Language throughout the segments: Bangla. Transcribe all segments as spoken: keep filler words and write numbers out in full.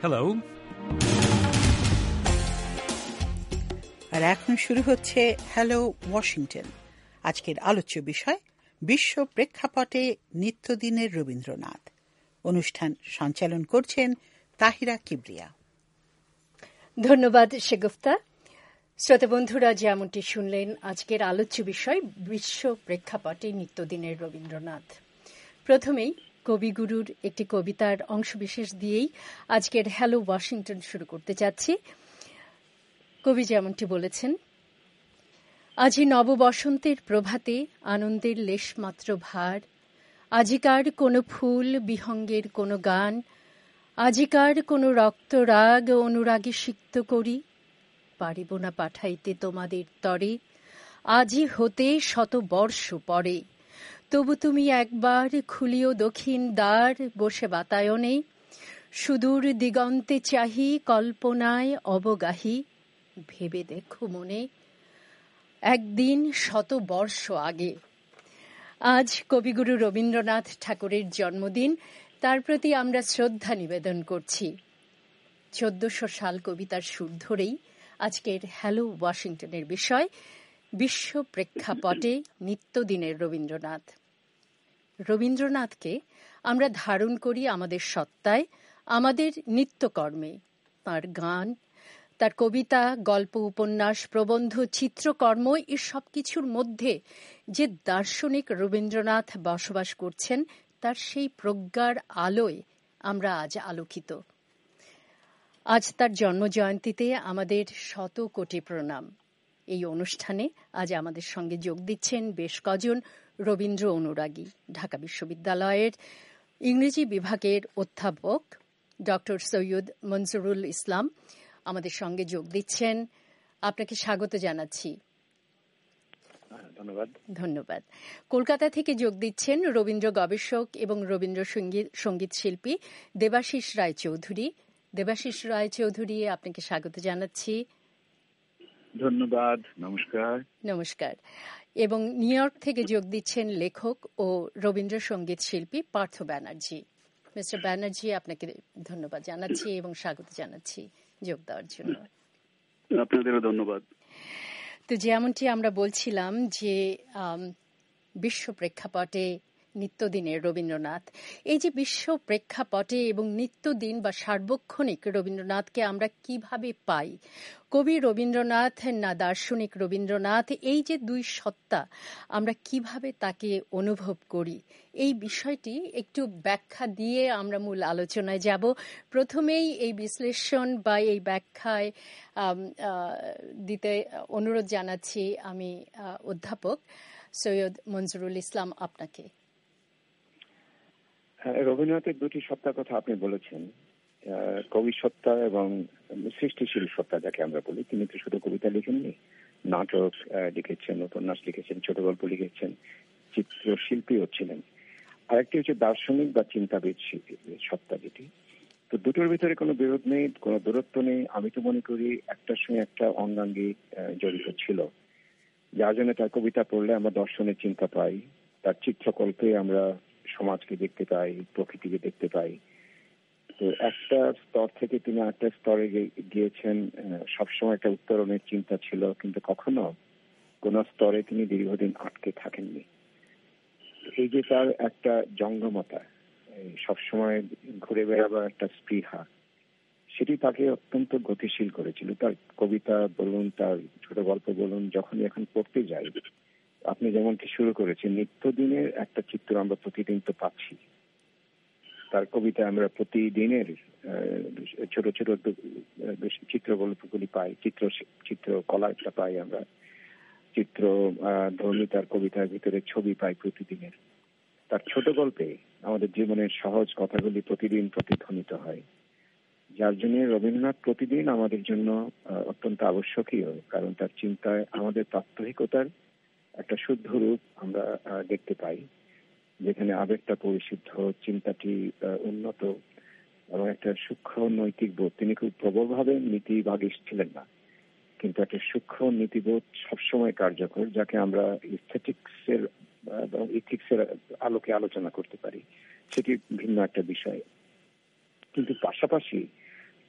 হ্যালো। আর এখন শুরু হচ্ছে হ্যালো ওয়াশিংটন। আজকের আলোচ্য বিষয় বিশ্ব প্রেক্ষাপটে নিত্যদিনের রবীন্দ্রনাথ। অনুষ্ঠান সঞ্চালন করছেন তাহিরা কিবরিয়া। ধন্যবাদ শেগুফতা। শ্রোতা বন্ধুরা, যেমনটি শুনলেন, আজকের আলোচ্য বিষয় বিশ্ব প্রেক্ষাপটে নিত্যদিনের রবীন্দ্রনাথ। প্রথমেই কবিগুরুর একটি কবিতার অংশবিশেষ দিয়েই আজকের হ্যালো ওয়াশিংটন শুরু করতে যাচ্ছি। কবি যেমনটি বলেছেন, আজি নববসন্তের প্রভাতে আনন্দের লেশমাত্র ভার, আজিকার কোনো ফুল বিহঙ্গের কোনো গান, আজিকার কোনো রক্তরাগ অনুরাগে সিক্ত করি, পারিব না পাঠাইতে তোমাদের তরে, আজি হতে শত বর্ষ পরে, তবু তুমি একবার খুলিও দক্ষিণ দ্বার বসে বাতায়নে, সুদূর দিগন্তে চাহি কল্পনায় অবগাহী, ভেবে দেখো মনে একদিন শত বর্ষ আগে। আজ কবিগুরু রবীন্দ্রনাথ ঠাকুরের জন্মদিন, তার প্রতি আমরা শ্রদ্ধা নিবেদন করছি। চোদ্দশো সাল কবিতার সুর ধরেই আজকের হ্যালো ওয়াশিংটনের বিষয় বিশ্ব প্রেক্ষাপটে নিত্যদিনের রবীন্দ্রনাথ। রবীন্দ্রনাথকে আমরা ধারণ করি আমাদের সত্তায়, আমাদের নিত্যকর্মে। তাঁর গান, তার কবিতা, গল্প, উপন্যাস, প্রবন্ধ, চিত্রকর্ম, এ সব কিছুর মধ্যে যে দার্শনিক রবীন্দ্রনাথ বসবাস করছেন, তার সেই প্রজ্ঞার আলোয় আমরা আজ আলোকিত। আজ তার জন্মজয়ন্তীতে আমাদের শত কোটি প্রণাম। এই অনুষ্ঠানে আজ আমাদের সঙ্গে যোগ দিচ্ছেন বেশ কজন রবীন্দ্র অনুরাগী। ঢাকা বিশ্ববিদ্যালয়ের ইংরেজি বিভাগের অধ্যাপক ডক্টর সৈয়দ মনজুরুল ইসলাম আমাদের সঙ্গে যোগ দিচ্ছেন। আপনাকে স্বাগত জানাচ্ছি। ধন্যবাদ। ধন্যবাদ। কলকাতা থেকে যোগ দিচ্ছেন রবীন্দ্র গবেষক এবং রবীন্দ্র সঙ্গীত সঙ্গীত শিল্পী দেবাশিস রায়চৌধুরী। দেবাশিস রায়চৌধুরী, আপনাকে স্বাগত জানাচ্ছি। ধন্যবাদ। নমস্কার। নমস্কার। এবং নিউ ইয়র্ক থেকে যোগ দিচ্ছেন লেখক ও রবীন্দ্র সঙ্গীত শিল্পী পার্থ ব্যানার্জি। মিস্টার ব্যানার্জি, আপনাকে ধন্যবাদ জানাচ্ছি এবং স্বাগত জানাচ্ছি যোগ দেওয়ার জন্য। আপনাদেরও ধন্যবাদ। তো যেমনটি আমরা বলছিলাম যে বিশ্ব প্রেক্ষাপটে নিত্যদিনের রবীন্দ্রনাথ, এই যে বিশ্ব প্রেক্ষাপটে এবং নিত্যদিন বা সার্বক্ষণিক রবীন্দ্রনাথকে আমরা কিভাবে পাই, কবি রবীন্দ্রনাথ না দার্শনিক রবীন্দ্রনাথ, এই যে দুই সত্তা আমরা কিভাবে তাকে অনুভব করি, এই বিষয়টি একটু ব্যাখ্যা দিয়ে আমরা মূল আলোচনায় যাব। প্রথমেই এই বিশ্লেষণ বা এই ব্যাখ্যায় দিতে অনুরোধ জানাচ্ছি আমি অধ্যাপক সৈয়দ মনজুরুল ইসলাম আপনাকে। রবীন্দ্রনাথের দুটি সত্তার কথা আপনি বলেছেন, কবি সত্তা এবং সৃষ্টিশীল সত্তা যাকে আমরা বলি। তিনি তো শুধু কবিতা লিখেননি, নাটক লিখেছেন, উপন্যাস লিখেছেন, ছোট গল্প লিখেছেন, চিত্রশিল্পীও ছিলেন। আরেকটি হচ্ছে দার্শনিক বা চিন্তাবিদ সত্তা, যেটি তো দুটোর ভিতরে কোনো বিরোধ নেই, কোনো দূরত্ব নেই। আমি তো মনে করি একটার সঙ্গে একটা অঙ্গাঙ্গী জড়িত ছিল, যার জন্য তার কবিতা পড়লে আমরা দর্শনের চিন্তা পাই, তার চিত্রকল্পে আমরা সমাজকে দেখতে পাই, প্রকৃতিকে দেখতে পাই। তো একটা স্তর থেকে তিনি একটা স্তরে গিয়েছেন। সবসময় একটা উত্তরণের চিন্তা ছিল, কিন্তু কখনো কোন স্তরে তিনি দীর্ঘদিন আটকে থাকেননি। এই যে তার একটা জঙ্গমতা, সবসময় ঘুরে বেড়াবার একটা স্পৃহা, সেটি তাকে অত্যন্ত গতিশীল করেছিল। তার কবিতা বলুন, তার ছোট গল্প বলুন, যখনই এখন পড়তে যাই, আপনি যেমনটি শুরু করেছেন, নিত্যদিনের একটা চিত্র আমরা প্রতিদিন তো পাচ্ছি। তার কবিতা আমরা প্রতিদিনের ছোট ছোট চিত্র গল্পগুলি পাই, চিত্র চিত্র কলাটা পাই আমরা, চিত্র ধর্মী তার কবিতার ভিতরে ছবি পাই প্রতিদিনের। তার ছোট গল্পে আমাদের জীবনের সহজ কথাগুলি প্রতিদিন প্রতিধ্বনিত হয়, যার জন্য রবীন্দ্রনাথ প্রতিদিন আমাদের জন্য অত্যন্ত আবশ্যকীয়। কারণ তার চিন্তায় আমাদের প্রাত্যহিকতার একটা শুদ্ধ রূপ আমরা দেখতে পাই, যেখানে আবেগটা পরিশুদ্ধ, চিন্তাটি উন্নত এবং একটা সূক্ষ্ম নৈতিক বোধ। তিনি খুব প্রবলভাবে নীতিবাদী ছিলেন না, কিন্তু একটা সূক্ষ্ম নীতিবোধ সবসময় কার্যকর, যাকে আমরা ইস্থেটিক্সের এবং ইথিক্সের আলোকে আলোচনা করতে পারি, সেটি ভিন্ন একটা বিষয়। কিন্তু পাশাপাশি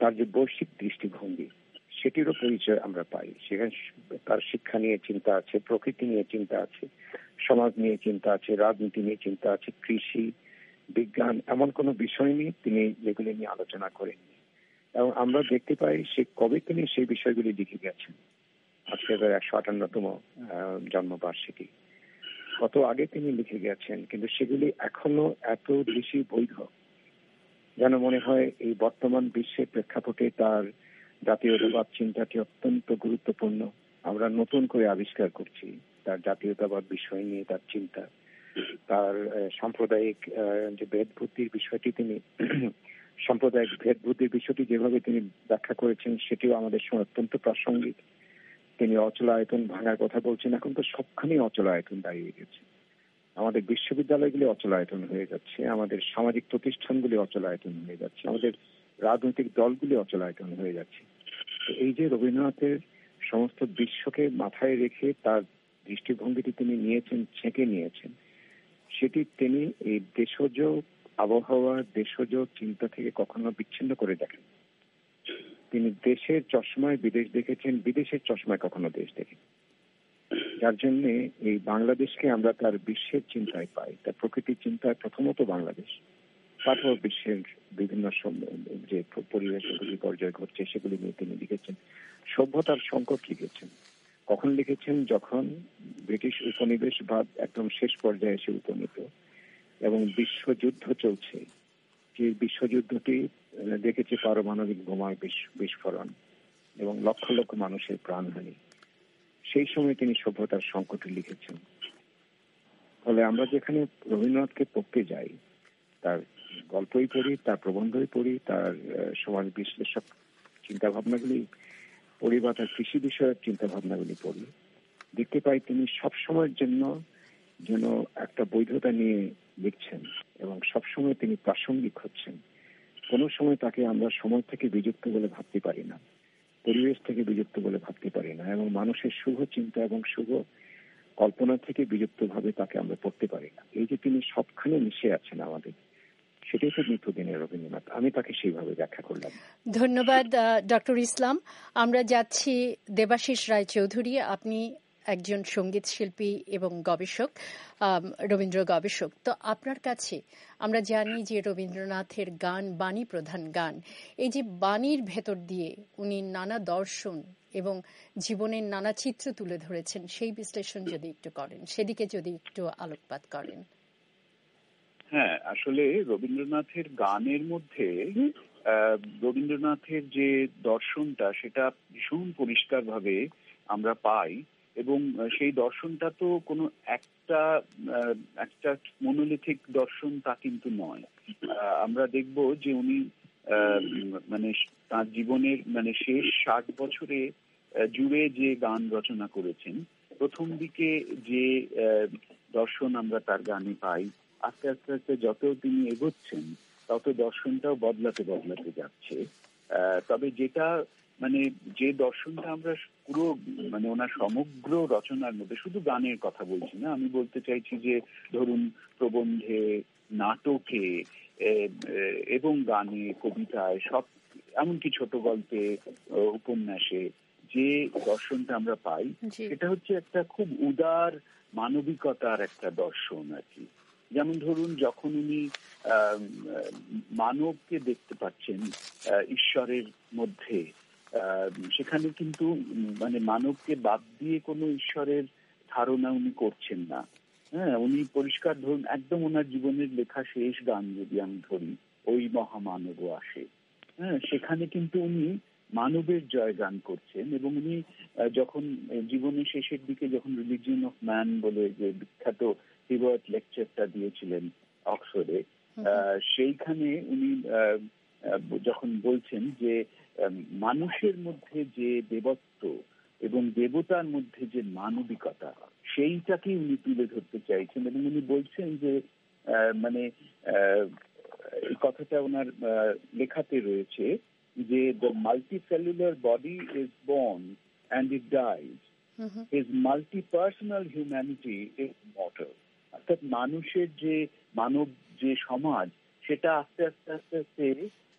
তার যে বৈশ্বিক দৃষ্টিভঙ্গি সেটিরও পরিচয় আমরা পাই। সেখানে তার শিক্ষা নিয়ে চিন্তা আছে, প্রকৃতি নিয়ে চিন্তা আছে, সমাজ নিয়ে চিন্তা আছে, রাজনীতি নিয়ে চিন্তা আছে, কৃষি, বিজ্ঞান, এমন কোনো বিষয় নিয়ে তিনি যেগুলি নিয়ে আলোচনা করেননি। এবং আমরা দেখতে পাই সে কবে তিনি সেই বিষয়গুলি লিখে গেছেন। আজকে তার একশো আটান্নতম জন্মবার্ষিকী, কত আগে তিনি লিখে গেছেন, কিন্তু সেগুলি এখনো এত বেশি বৈধ যেন মনে হয় এই বর্তমান বিশ্বের প্রেক্ষাপটে তার জাতীয়তাবাদ চিন্তাটি অত্যন্ত গুরুত্বপূর্ণ। আমরা নতুন করে আবিষ্কার করছি তার জাতীয়তাবাদ বিষয় নিয়ে তার চিন্তা, তার সাম্প্রদায়িক যে ভেদ বুদ্ধির বিষয়টি তিনি সাম্প্রদায়িক ভেদ বুদ্ধির বিষয়টি যেভাবে তিনি ব্যাখ্যা করেছেন সেটিও আমাদের সময় অত্যন্ত প্রাসঙ্গিক। তিনি অচলায়তন ভাঙার কথা বলছেন, এখন তো সবখানেই অচলায়তন দাঁড়িয়ে গেছে। আমাদের বিশ্ববিদ্যালয়গুলি অচলায়তন হয়ে যাচ্ছে, আমাদের সামাজিক প্রতিষ্ঠানগুলি অচলায়তন হয়ে যাচ্ছে, আমাদের রাজনৈতিক দলগুলি অচলায়তন হয়ে যাচ্ছে। এই যে রবীন্দ্রনাথের সমস্ত বিশ্বকে মাথায় রেখে তার দৃষ্টিভঙ্গিটি তিনি নিয়েছেন, ছেঁকে নিয়েছেন, সেটি তিনি এই দেশজ আবহাওয়া, দেশজ চিন্তা থেকে কখনো বিচ্ছিন্ন করে দেখেন। তিনি দেশের চশমায় বিদেশ দেখেছেন, বিদেশের চশমায় কখনো দেশ দেখেন। যার জন্য এই বাংলাদেশকে আমরা তার বিশ্বের চিন্তায় পাই, তার প্রকৃতির চিন্তায় প্রথমত বাংলাদেশ, তারপর বিশ্বের বিভিন্ন যে পরিবেশগুলি পর্যায় ঘটছে সেগুলি নিয়ে তিনি লিখেছেন। সভ্যতার সংকট লিখেছেন। কখন লিখেছেন? যখন ব্রিটিশ উপনিবেশবাদ একদম শেষ পর্যায়ে এসে উপনীত এবং বিশ্বযুদ্ধ চলছে। যে বিশ্বযুদ্ধটি দেখেছে পারমাণবিক বোমার বিস্ফোরণ এবং লক্ষ লক্ষ মানুষের প্রাণহানি। সেই সময় তিনি সভ্যতার সংকটে লিখেছেন। ফলে আমরা যেখানে রবীন্দ্রনাথকে পড়তে যাই, তার গল্পই পড়ি, তার প্রবন্ধই পড়ি, তার সমাজ বিশ্লেষক চিন্তা ভাবনাগুলি পড়ি বা তার কৃষি বিষয়ক চিন্তা ভাবনাগুলি পড়ি, দেখতে পাই তিনি সবসময়ের জন্য যেন একটা বৈধতা নিয়ে লিখছেন এবং সবসময় তিনি প্রাসঙ্গিক হচ্ছেন। কোনো সময় তাকে আমরা সময় থেকে বিযুক্ত বলে ভাবতে পারি না, পরিবেশ থেকে বিযুক্ত বলে ভাবতে পারি না, এবং মানুষের শুভ চিন্তা এবং শুভ কল্পনা থেকে বিযুক্ত ভাবে তাকে আমরা পড়তে পারি না। এই যে তিনি সবখানে মিশে আছেন আমাদের, সেটাই তো নিত্যদিনের রবীন্দ্রনাথ। আমি তাকে সেইভাবে ব্যাখ্যা করলাম। ধন্যবাদ ডক্টর ইসলাম। আমরা যাচ্ছি দেবাশিস রায়চৌধুরী। আপনি একজন সঙ্গীত শিল্পী এবং গবেষক, রবীন্দ্র গবেষক। তো আপনার কাছে আমরা জানি যে রবীন্দ্রনাথের গান বাণী প্রধান গান। এই যে বাণীর ভেতর দিয়ে উনি নানা দর্শন এবং জীবনের নানা চিত্র তুলে ধরেছেন, সেই বিশ্লেষণ যদি একটু করেন, সেদিকে যদি একটু আলোকপাত করেন। হ্যাঁ, আসলে রবীন্দ্রনাথের গানের মধ্যে রবীন্দ্রনাথের যে দর্শনটা সেটা ভীষণ পরিষ্কার ভাবে আমরা পাই, এবং সেই দর্শনটা তো কোনো একটা একটা মনোলিথিক দর্শন তা কিন্তু নয়। আমরা দেখব যে উনি মানে তার জীবনের মানে শেষ ষাট বছরে জুড়ে যে গান রচনা করেছেন, প্রথম দিকে যে দর্শন আমরা তার গানে পাই, আস্তে আস্তে আস্তে যত তিনি এগোচ্ছেন তত দর্শনটাও বদলাতে বদলাতে যাচ্ছে। তবে যেটা মানে যে দর্শনটা আমরা পুরো মানে ওনার সমগ্র রচনার মধ্যে, শুধু গানের কথা বলছি না, আমি বলতে চাইছি যে ধরুন প্রবন্ধে, নাটকে এবং গানে, কবিতায়, সব এমনকি ছোট গল্পে, উপন্যাসে যে দর্শনটা আমরা পাই সেটা হচ্ছে একটা খুব উদার মানবিকতার একটা দর্শন আর কি। যেমন ধরুন যখন উনি মানবকে দেখতে পাচ্ছেন ঈশ্বরের মধ্যে, সেখানে কিন্তু মানে মানবকে বাদ দিয়ে কোনো ঈশ্বরের ধারণা উনি করছেন না। হ্যাঁ, উনি পরিষ্কার ধরুন একদম ওনার জীবনের লেখা শেষ গান যদি আমি ধরি, ওই মহামানব আসে, হ্যাঁ, সেখানে কিন্তু উনি মানবের জয় গান করছেন। এবং উনি যখন জীবনের শেষের দিকে যখন রিলিজিয়ন অফ ম্যান বলে যে বিখ্যাত হিবার্ট লেকচারটা দিয়েছিলেন অক্সফোর্ডে, সেইখানে উনি যখন বলছেন যে মানুষের মধ্যে যে দেবত্ব এবং দেবতার মধ্যে যে মানবিকতা, সেইটাকে উনি তুলে ধরতে চাইছেন। এবং উনি বলছেন যে মানে এই কথাটা ওনার লেখাতে রয়েছে যে the multicellular body is born and it dies. Mm-hmm. His multi-personal humanity is mortal. অর্থাৎ মানুষের যে মানব যে সমাজ, সেটা আস্তে আস্তে আস্তে আস্তে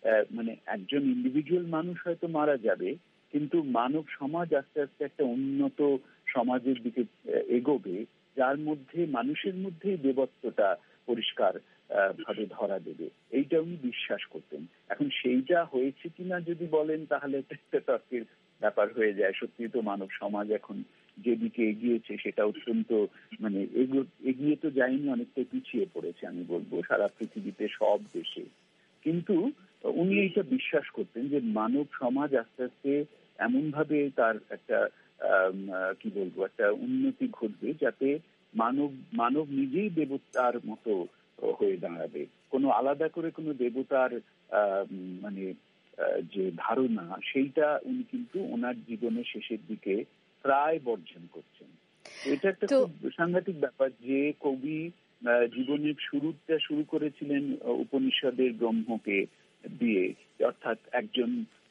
মানে একজন ইন্ডিভিজুয়াল মানুষ হয়তো মারা যাবে, কিন্তু মানব সমাজ আস্তে আস্তে একটা উন্নত সমাজের দিকে এগোবে, যার মধ্যে মানুষের মধ্যেই দেবত্বটা পরিষ্কার ভাবে ধরা দেবে, এইটা উনি বিশ্বাস করতেন। এখন সেইটা হয়েছে কিনা যদি বলেন তাহলে একটা তর্কের ব্যাপার হয়ে যায়। সত্যি তো মানব সমাজ এখন যেদিকে এগিয়েছে সেটা অত্যন্ত মানে এগিয়ে তো যায়নি, অনেকটা পিছিয়ে পড়েছে আমি বলবো সারা পৃথিবীতে সব দেশে। কিন্তু উনি এইটা বিশ্বাস করতেন যে মানব সমাজ আস্তে আস্তে এমন ভাবে তার একটা কি বলবো একটা উন্নতি ঘটবে যাতে মানব মানব নিজেই দেবতার মতো হয়ে দাঁড়াবে। কোনো আলাদা করে কোনো দেবতার মানে যে ধারণা সেইটা উনি কিন্তু ওনার জীবনের শেষের দিকে প্রায় বর্জন করছেন। এটা একটা খুব সাংঘাতিক ব্যাপার যে কবি জীবনের শুরুটা শুরু করেছিলেন উপনিষদের ব্রহ্মকে দিয়ে, অর্থাৎ একজন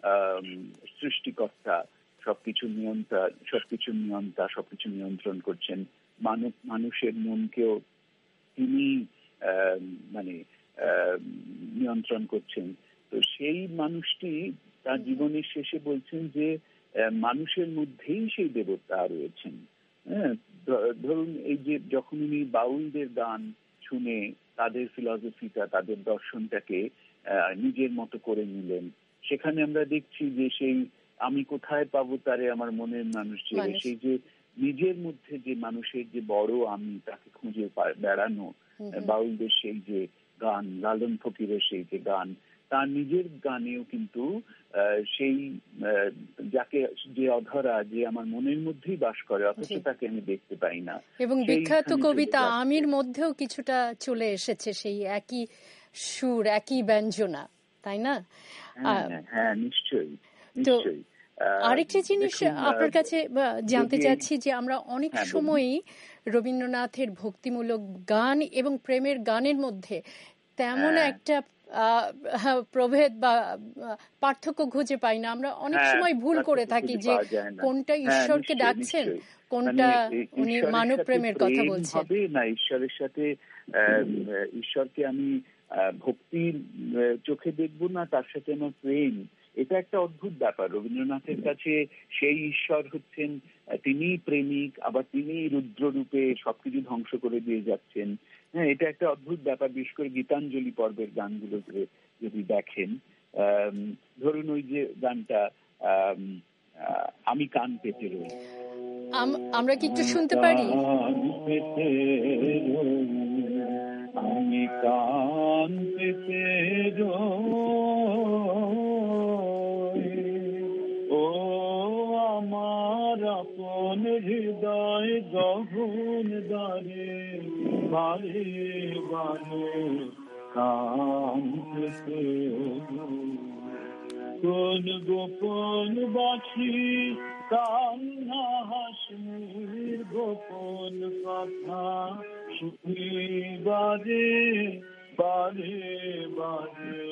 সৃষ্টিকর্তা সবকিছু নিয়ন্ত্রণ সবকিছু নিয়ন্ত্রণ সবকিছু নিয়ন্ত্রণ করছেন, মানব মানুষের মনকেও তিনি মানে নিয়ন্ত্রণ করছেন। তো সেই মানুষটি তার জীবনের শেষে বলছেন যে মানুষের মধ্যেই সেই দেবতা রয়েছেন। হ্যাঁ, ধরুন এই যে যখন উনি বাউলদের গান শুনে তাদের ফিলসফিটা তাদের দর্শনটাকে নিজের মতো করে নিলেন, সেখানে আমরা দেখছি যে সেই আমি কোথায় পাবো তারে আমার মনের মানুষ ছেড়ে, সেই যে নিজের মধ্যে যে মানুষের যে বড় আমি তাকে খুঁজে বেড়ানো, বাউলদের সেই যে গান, লালন ফকিরের সেই যে গান, তার নিজের গানেও কিন্তু সেই যাকে যে অধরা যে আমার মনের মধ্যেই বাস করে অথচ তাকে আমি দেখতে পাই না। এবং বিখ্যাত কবিতা আমির মধ্যেও কিছুটা চলে এসেছে সেই একই সুর একই ব্যঞ্জনা, তাই না? হ্যাঁ, নিশ্চয়ই নিশ্চয়ই। আরেকটা জিনিস আপনার কাছে জানতে চাচ্ছি যে আমরা অনেক সময়ই রবীন্দ্রনাথের ভক্তিমূলক গান এবং প্রেমের গানের মধ্যে তেমন একটা প্রভেদ বা পার্থক্য খুঁজে পাই না। আমরা অনেক সময় ভুল করে থাকি যে কোনটা ঈশ্বরকে ডাকছেন, কোনটা উনি মানব প্রেমের কথা বলছেন। না, ঈশ্বরের সাথে ঈশ্বরকে আমি ভক্তির চোখে দেখবো না, তার সাথে আমার প্রেম, এটা একটা অদ্ভুত ব্যাপার। রবীন্দ্রনাথের কাছে সেই ঈশ্বর হচ্ছেন তিনি প্রেমিক, আবার তিনি রুদ্ররূপে সবকিছু ধ্বংস করে দিয়ে যাচ্ছেন। হ্যাঁ, এটা একটা অদ্ভুত ব্যাপার। বিশেষ করে গীতাঞ্জলি পর্বের গানগুলোকে যদি দেখেন, ধরুন ওই যে গানটা আমি কান পেতে রই, আমরা কি একটু শুনতে পারি? আমি কান পেতে রই, ও আমার আপন হৃদয় গহন দ্বারে বারে বারে কান পেতে রই, কোন গোপন বাছি কান্না হাসির গোপন কথা শুনি বারে বারে বারে।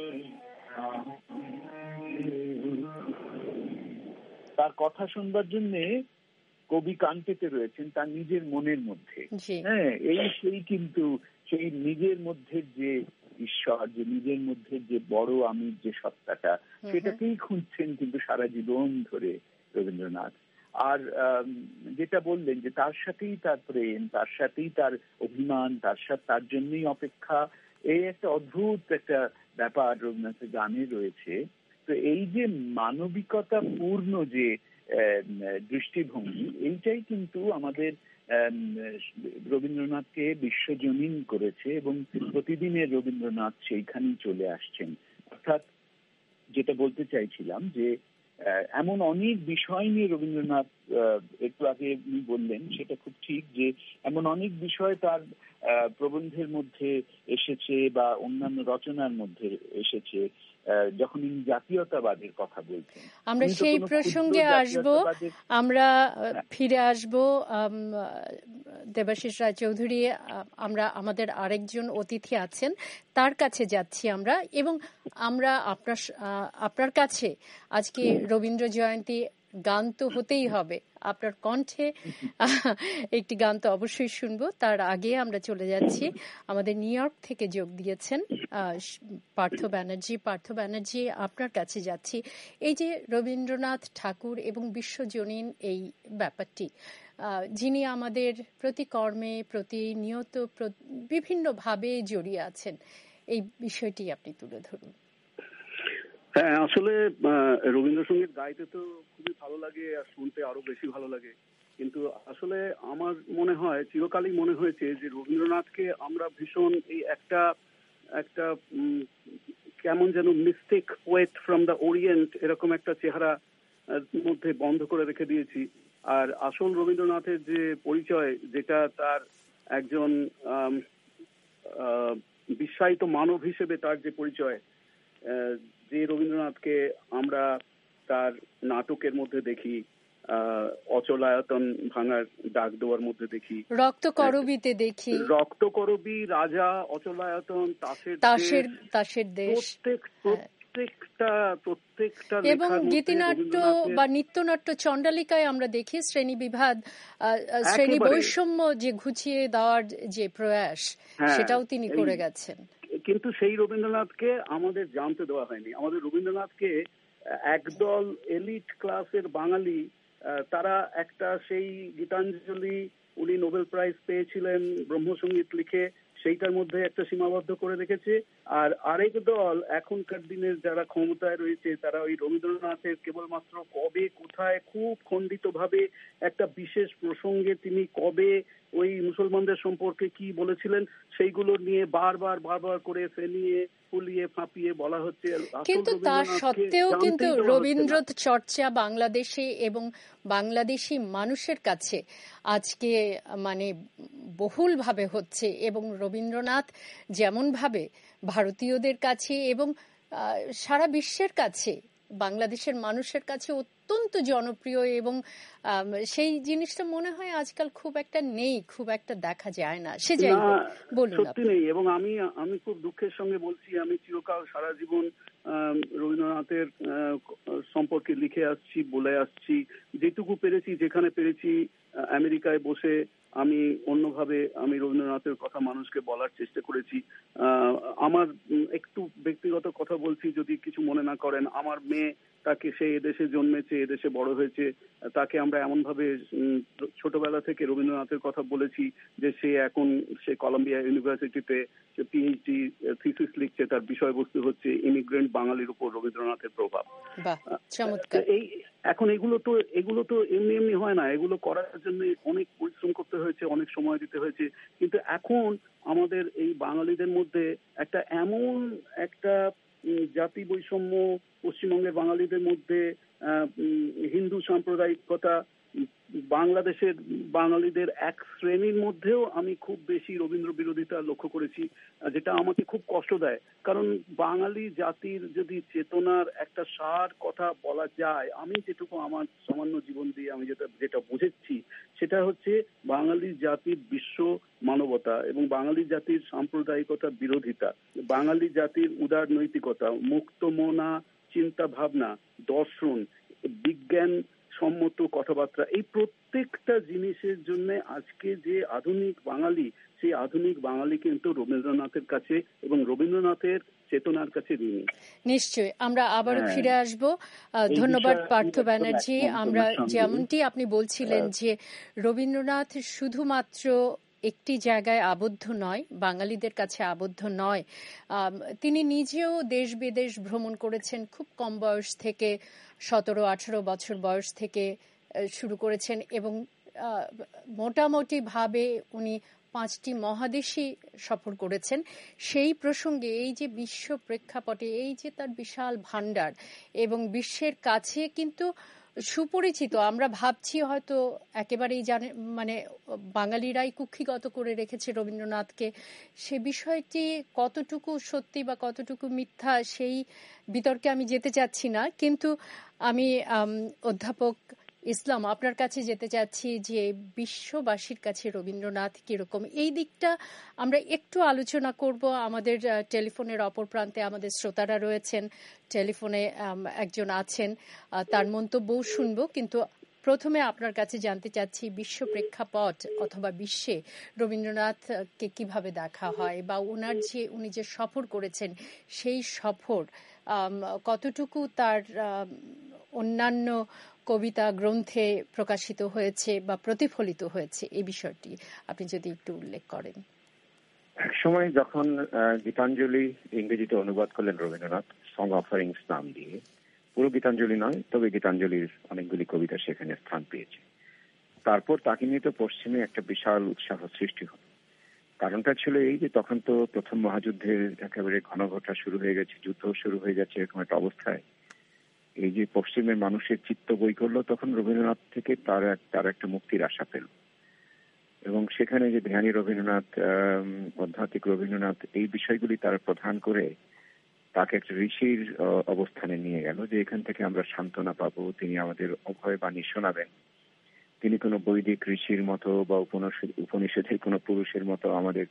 তার কথা শুনবার জন্য কবি কান পেতে রয়েছেন তার নিজের মনের মধ্যে। হ্যাঁ, এই সেই কিন্তু সেই নিজের মধ্যে যে ঈশ্বর, যে নিজের মধ্যে যে বড় আমি যে সত্তাটা, সেটাকেই খুঁজছেন কিন্তু সারা জীবন ধরে রবীন্দ্রনাথ। আর যেটা বললেন যে তার সাথেই তার প্রেম, তার সাথেই তার অভিমান, তার সাথে তার জন্যই অপেক্ষা, এই একটা অদ্ভুত একটা ব্যাপার রবীন্দ্রনাথের গানে রয়েছে। তো এই যে মানবিকতা পূর্ণ যে দৃষ্টিভঙ্গি, এইটাই কিন্তু আমাদের রবীন্দ্রনাথকে বিশ্বজনীন করেছে এবং প্রতিদিনের রবীন্দ্রনাথ সেইখানেই চলে আসছেন। অর্থাৎ যেটা বলতে চাইছিলাম যে এমন অনেক বিষয় নিয়ে রবীন্দ্রনাথ, একটু আগে উনি বললেন সেটা খুব ঠিক, যে এমন অনেক বিষয় তার প্রবন্ধের মধ্যে এসেছে বা অন্যান্য রচনার মধ্যে এসেছে যখন উনি জাতীয়তাবাদের কথা বলছেন। আমরা সেই প্রসঙ্গে আসব, আমরা ফিরে আসব। দেবাশিস রায়চৌধুরী, আমরা আমাদের আরেকজন অতিথি আছেন, তার কাছে যাচ্ছি আমরা, এবং আমরা আপনার আপনার কাছে আজকে রবীন্দ্র জয়ন্তী গান তো হতেই হবে, আপনার কণ্ঠে একটি গান তো অবশ্যই শুনবো। তার আগে আমরা চলে যাচ্ছি, আমাদের নিউ ইয়র্ক থেকে যোগ দিয়েছেন পার্থ ব্যানার্জি। পার্থ ব্যানার্জি, আপনার কাছে যাচ্ছি। এই যে রবীন্দ্রনাথ ঠাকুর এবং বিশ্বজনীন এই ব্যাপারটি, যিনি আমাদের প্রতি কর্মে প্রতিনিয়ত বিভিন্নভাবে জড়িয়ে আছেন, এই বিষয়টি আপনি তুলে ধরুন। হ্যাঁ, আসলে রবীন্দ্রসঙ্গীত গাইতে তো খুবই ভালো লাগে আর শুনতে আরো বেশি ভালো লাগে, কিন্তু আসলে আমার মনে হয়, চিরকালই মনে হয়েছে যে রবীন্দ্রনাথকে আমরা ভীষণ এই একটা একটা কেমন যেন mystic poet from the orient এরকম একটা চেহারা মধ্যে বন্ধ করে রেখে দিয়েছি। আর আসল রবীন্দ্রনাথের যে পরিচয়, যেটা তার একজন বিশ্বায়িত মানব হিসেবে তার যে পরিচয়, যে রবীন্দ্রনাথকে আমরা তার নাটকের মধ্যে দেখি, অচলায়তন ভাঙার ডাক দেওয়ার মধ্যে দেখি, রক্তকরবীতে দেখি, রক্তকরবী, রাজা, অচলায়তন, তাসের তাসের দেশ, প্রত্যেক প্রত্যেকটা প্রত্যেকটা এবং গীতিনাট্য বা নৃত্যনাট্য চণ্ডালিকায় আমরা দেখি শ্রেণী বিভাগ, শ্রেণী বৈষম্য যে ঘুচিয়ে দেওয়ার যে প্রয়াস, সেটাও তিনি করে গেছেন। কিন্তু সেই রবীন্দ্রনাথকে আমাদের জানতে দেওয়া হয়নি। আমাদের রবীন্দ্রনাথকে একদল এলিট ক্লাসের বাঙালি, তারা একটা সেই গীতাঞ্জলি, উনি নোবেল প্রাইজ পেয়েছিলেন ব্রহ্মসঙ্গীত লিখে, সেইটার মধ্যে একটা সীমাবদ্ধ করে রেখেছে। আর আরেক দল এখনকার দিনের যারা ক্ষমতায় রয়েছে, তারা ওই রবীন্দ্রনাথের কেবলমাত্র কবে কোথায় খুব খণ্ডিত ভাবে একটা বিশেষ প্রসঙ্গে তিনি কবে ওই মুসলমানদের সম্পর্কে কি বলেছিলেন সেইগুলো নিয়ে বারবার বারবার করে ফেলিয়ে ফুলিয়ে ফাঁপিয়ে বলা হচ্ছে। কিন্তু তার সত্ত্বেও কিন্তু রবীন্দ্র চর্চা বাংলাদেশে এবং বাংলাদেশি মানুষের কাছে আজকে মানে বহুল ভাবে হচ্ছে, এবং রবীন্দ্রনাথ যেমন ভাবে ভারতীয়দের কাছে এবং সারা বিশ্বের কাছে বাংলাদেশের মানুষের কাছে অত্যন্ত জনপ্রিয়, এবং সেই জিনিসটা মনে হয় আজকাল খুব একটা নেই, খুব একটা দেখা যায় না। সে যাই বলুন, সত্যি নেই। এবং আমি আমি খুব দুঃখের সঙ্গে বলছি, আমি চিরকাল সারা জীবন রবীন্দ্রনাথের সম্পর্কে লিখে আসছি, বলে আসছি, যেটুকু পেরেছি, যেখানে পেরেছি আমেরিকায় বসে আমি অন্যভাবে আমি রবীন্দ্রনাথের কথা মানুষকে বলার চেষ্টা করেছি। আমার একটু ব্যক্তিগত কথা বলছি, যদি কিছু মনে না করেন। আমার মেয়ে, তাকে সে এদেশে জন্মেছে, এদেশে বড় হয়েছে, তাকে আমরা এমন ভাবে ছোটবেলা থেকে রবীন্দ্রনাথের কথা বলেছি যে সে এখন সে কলাম্বিয়া ইউনিভার্সিটিতে পিএইচডি থিসিস লিখছে, তার বিষয়বস্তু হচ্ছে ইমিগ্রেন্ট বাঙালির উপর রবীন্দ্রনাথের প্রভাব। এই এখন এগুলো তো এগুলো তো এমনি এমনি হয় না, এগুলো করার জন্য অনেক পরিশ্রম করতে হয়েছে, অনেক সময় দিতে হয়েছে। কিন্তু এখন আমাদের এই বাঙালিদের মধ্যে একটা এমন একটা জাতি বৈষম্য, পশ্চিমবঙ্গের বাঙালিদের মধ্যে হিন্দু সাম্প্রদায়িকতা, বাংলাদেশের বাঙালিদের এক শ্রেণীর মধ্যেও আমি খুব বেশি রবীন্দ্র বিরোধিতা লক্ষ্য করেছি, যেটা আমাকে খুব কষ্ট দেয়। কারণ বাঙালি জাতির যদি চেতনার একটা সার কথা বলা যায়, আমি যেটুকু আমার সামান্য জীবন দিয়ে আমি যেটা যেটা বুঝেছি, সেটা হচ্ছে বাঙালি জাতির বিশ্ব মানবতা এবং বাঙালি জাতির সাম্প্রদায়িকতা বিরোধিতা, বাঙালি জাতির উদার নৈতিকতা, মুক্তমনা চিন্তা ভাবনা, দর্শন, বিজ্ঞান সম্মত কথাবার্তা, এই প্রত্যেকটা জিনিসের জন্য আজকে যে আধুনিক বাঙালি, সেই আধুনিক বাঙালি কিন্তু রবীন্দ্রনাথের কাছে এবং রবীন্দ্রনাথের চেতনার কাছে ঋণী। নিশ্চয়ই আমরা আবারও ফিরে আসবো। ধন্যবাদ পার্থ ব্যানার্জি। আমরা যেমনটি আপনি বলছিলেন যে রবীন্দ্রনাথ শুধুমাত্র একটি জায়গায় আবদ্ধ নয়, বাঙালিদের কাছে আবদ্ধ নয়, তিনি নিজেও দেশ বিদেশ ভ্রমণ করেছেন। খুব কম বয়স থেকে, সতেরো আঠারো বছর বয়স থেকে শুরু করেছেন, এবং মোটামুটি ভাবে উনি পাঁচটি মহাদেশই সফর করেছেন। সেই প্রসঙ্গে এই যে বিশ্ব প্রেক্ষাপটে এই যে তার বিশাল ভান্ডার এবং বিশ্বের কাছে কিন্তু সুপরিচিত, আমরা ভাবছি হয়তো একেবারেই জানে, মানে বাঙালিরাই কুক্ষিগত করে রেখেছে রবীন্দ্রনাথকে। সে বিষয়টি কতটুকু সত্যি বা কতটুকু মিথ্যা সেই বিতর্কে আমি যেতে চাচ্ছি না, কিন্তু আমি অধ্যাপক ইসলাম, আপনার কাছে যেতে চাচ্ছি যে বিশ্ববাসীর কাছে রবীন্দ্রনাথ কিরকম, এই দিকটা আমরা একটু আলোচনা করব। আমাদের টেলিফোনের অপর প্রান্তে আমাদের শ্রোতারা রয়েছেন, টেলিফোনে একজন আছেন, তার মন্তব্যও শুনবো। কিন্তু প্রথমে আপনার কাছে জানতে চাচ্ছি বিশ্ব প্রেক্ষাপট অথবা বিশ্বে রবীন্দ্রনাথকে কিভাবে দেখা হয়, বা ওনার যে উনি যে সফর করেছেন সেই সফর কতটুকু তার অন্যান্য কবিতা গ্রন্থে প্রকাশিত হয়েছে বা প্রতিফলিত হয়েছে, এই বিষয়টি আপনি যদি একটু উল্লেখ করেন। এক সময় যখন গীতাঞ্জলি ইংরেজিতে অনুবাদ করলেন রবীন্দ্রনাথ সং অফারিংস নাম দিয়ে, পুরো গীতাঞ্জলি নয়, তবে গীতাঞ্জলির অনেকগুলি কবিতা সেখানে স্থান পেয়েছে। তারপর তাকে নিয়ে তো পশ্চিমে একটা বিশাল উৎসাহ সৃষ্টি হল। কারণটা ছিল এই যে তখন তো প্রথম মহাযুদ্ধের একেবারে ঘনঘটা শুরু হয়ে গেছে, যুদ্ধ শুরু হয়ে যাচ্ছে, এরকম একটা অবস্থায় এই যে পশ্চিমের মানুষের চিত্ত বই করলো, তখন রবীন্দ্রনাথ থেকে তার তার একটা মুক্তির আশা পেল। এবং সেখানে যে ধ্যানী রবীন্দ্রনাথ, আধ্যাত্মিক রবীন্দ্রনাথ, এই বিষয়গুলি তার প্রধান করে তাকে একটা ঋষির অবস্থানে নিয়ে গেল, যে এখান থেকে আমরা সান্ত্বনা পাবো, তিনি আমাদের অভয় বাণী শোনাবেন। তিনি কোনো বৈদিক ঋষির মতো বা উপনিষদের কোনো পুরুষের মতো আমাদের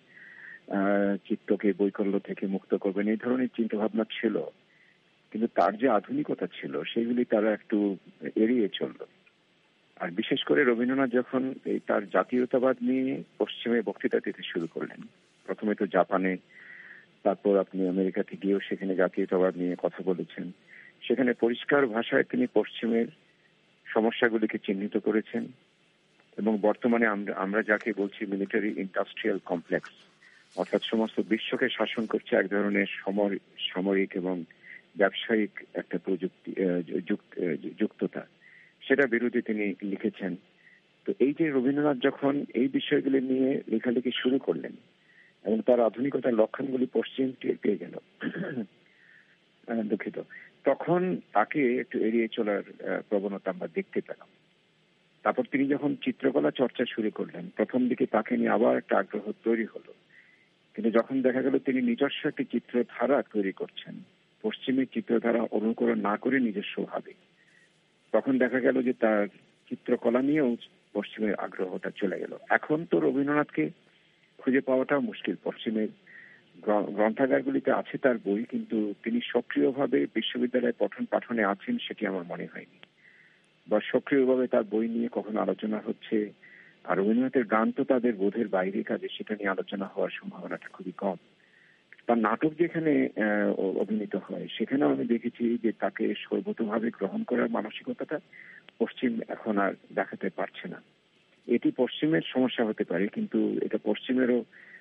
আহ চিত্তকে বৈকল্য থেকে মুক্ত করবেন, এই ধরনের চিন্তা ভাবনা ছিল। কিন্তু তার যে আধুনিকতা ছিল সেগুলি তারা একটু এড়িয়ে চলল। আর বিশেষ করে রবীন্দ্রনাথ যখন এই তার জাতীয়তাবাদ নিয়ে পশ্চিমে বক্তৃতা দিতে শুরু করলেন, প্রথমে তো জাপানে, তারপর আপনি আমেরিকাতে গিয়েও সেখানে জাতীয়তাবাদ নিয়ে কথা বলেছেন। সেখানে পরিষ্কার ভাষায় তিনি পশ্চিমের সমস্যাগুলিকে চিহ্নিত করেছেন। এবং বর্তমানে আমরা আমরা যাকে বলছি মিলিটারি ইন্ডাস্ট্রিয়াল কমপ্লেক্স, অর্থাৎ সমস্ত বিশ্বকে শাসন করছে এক ধরনের সামরিক এবং ব্যবসায়িক একটা প্রযুক্তি যুক্ততা, সেটা বিরোধী তিনি লিখেছেন। তো এই যে রবীন্দ্রনাথ যখন এই বিষয়গুলি নিয়ে লেখালেখি শুরু করলেন এবং তার আধুনিকতার লক্ষণগুলি পশ্চিম টের পেয়ে গেল, দুঃখিত, তখন তাকে একটু এড়িয়ে চলার প্রবণতা আমরা দেখতে পেলাম। তারপর তিনি যখন চিত্রকলা চর্চা শুরু করলেন, প্রথম দিকে তাকে নিয়ে আবার একটা আগ্রহ তৈরি হলো। কিন্তু যখন দেখা গেল তিনি নিজস্ব একটি চিত্রধারা তৈরি করছেন, পশ্চিমের চিত্রধারা অনুকরণ না করে নিজস্ব ভাবে, তখন দেখা গেল যে তার চিত্রকলা নিয়েও পশ্চিমের আগ্রহটা চলে গেল। এখন তো রবীন্দ্রনাথকে খুঁজে পাওয়াটাও মুশকিল। পশ্চিমের গ্রন্থাগারগুলিতে আছে তার বই, কিন্তু তিনি সক্রিয়ভাবে বিশ্ববিদ্যালয়ে পঠন পাঠনে আছেন সেটি আমার মনে হয়নি, বা সক্রিয়ভাবে তার বই নিয়ে কখনো আলোচনা হচ্ছে। আর রবীন্দ্রনাথের গান তো তাদের বোধের বাইরে, কাজে সেটা নিয়ে আলোচনা হওয়ার সম্ভাবনাটা খুবই কম। তার নাটক যেখানে অভিনীত হয় সেখানেও আমি দেখেছি যে তাকে সর্বতভাবে গ্রহণ করার মানসিকতাটা পশ্চিম এখন আর দেখাতে পারছে না। এটি পশ্চিমের সমস্যা হতে পারে, কিন্তু এটা পশ্চিমেরও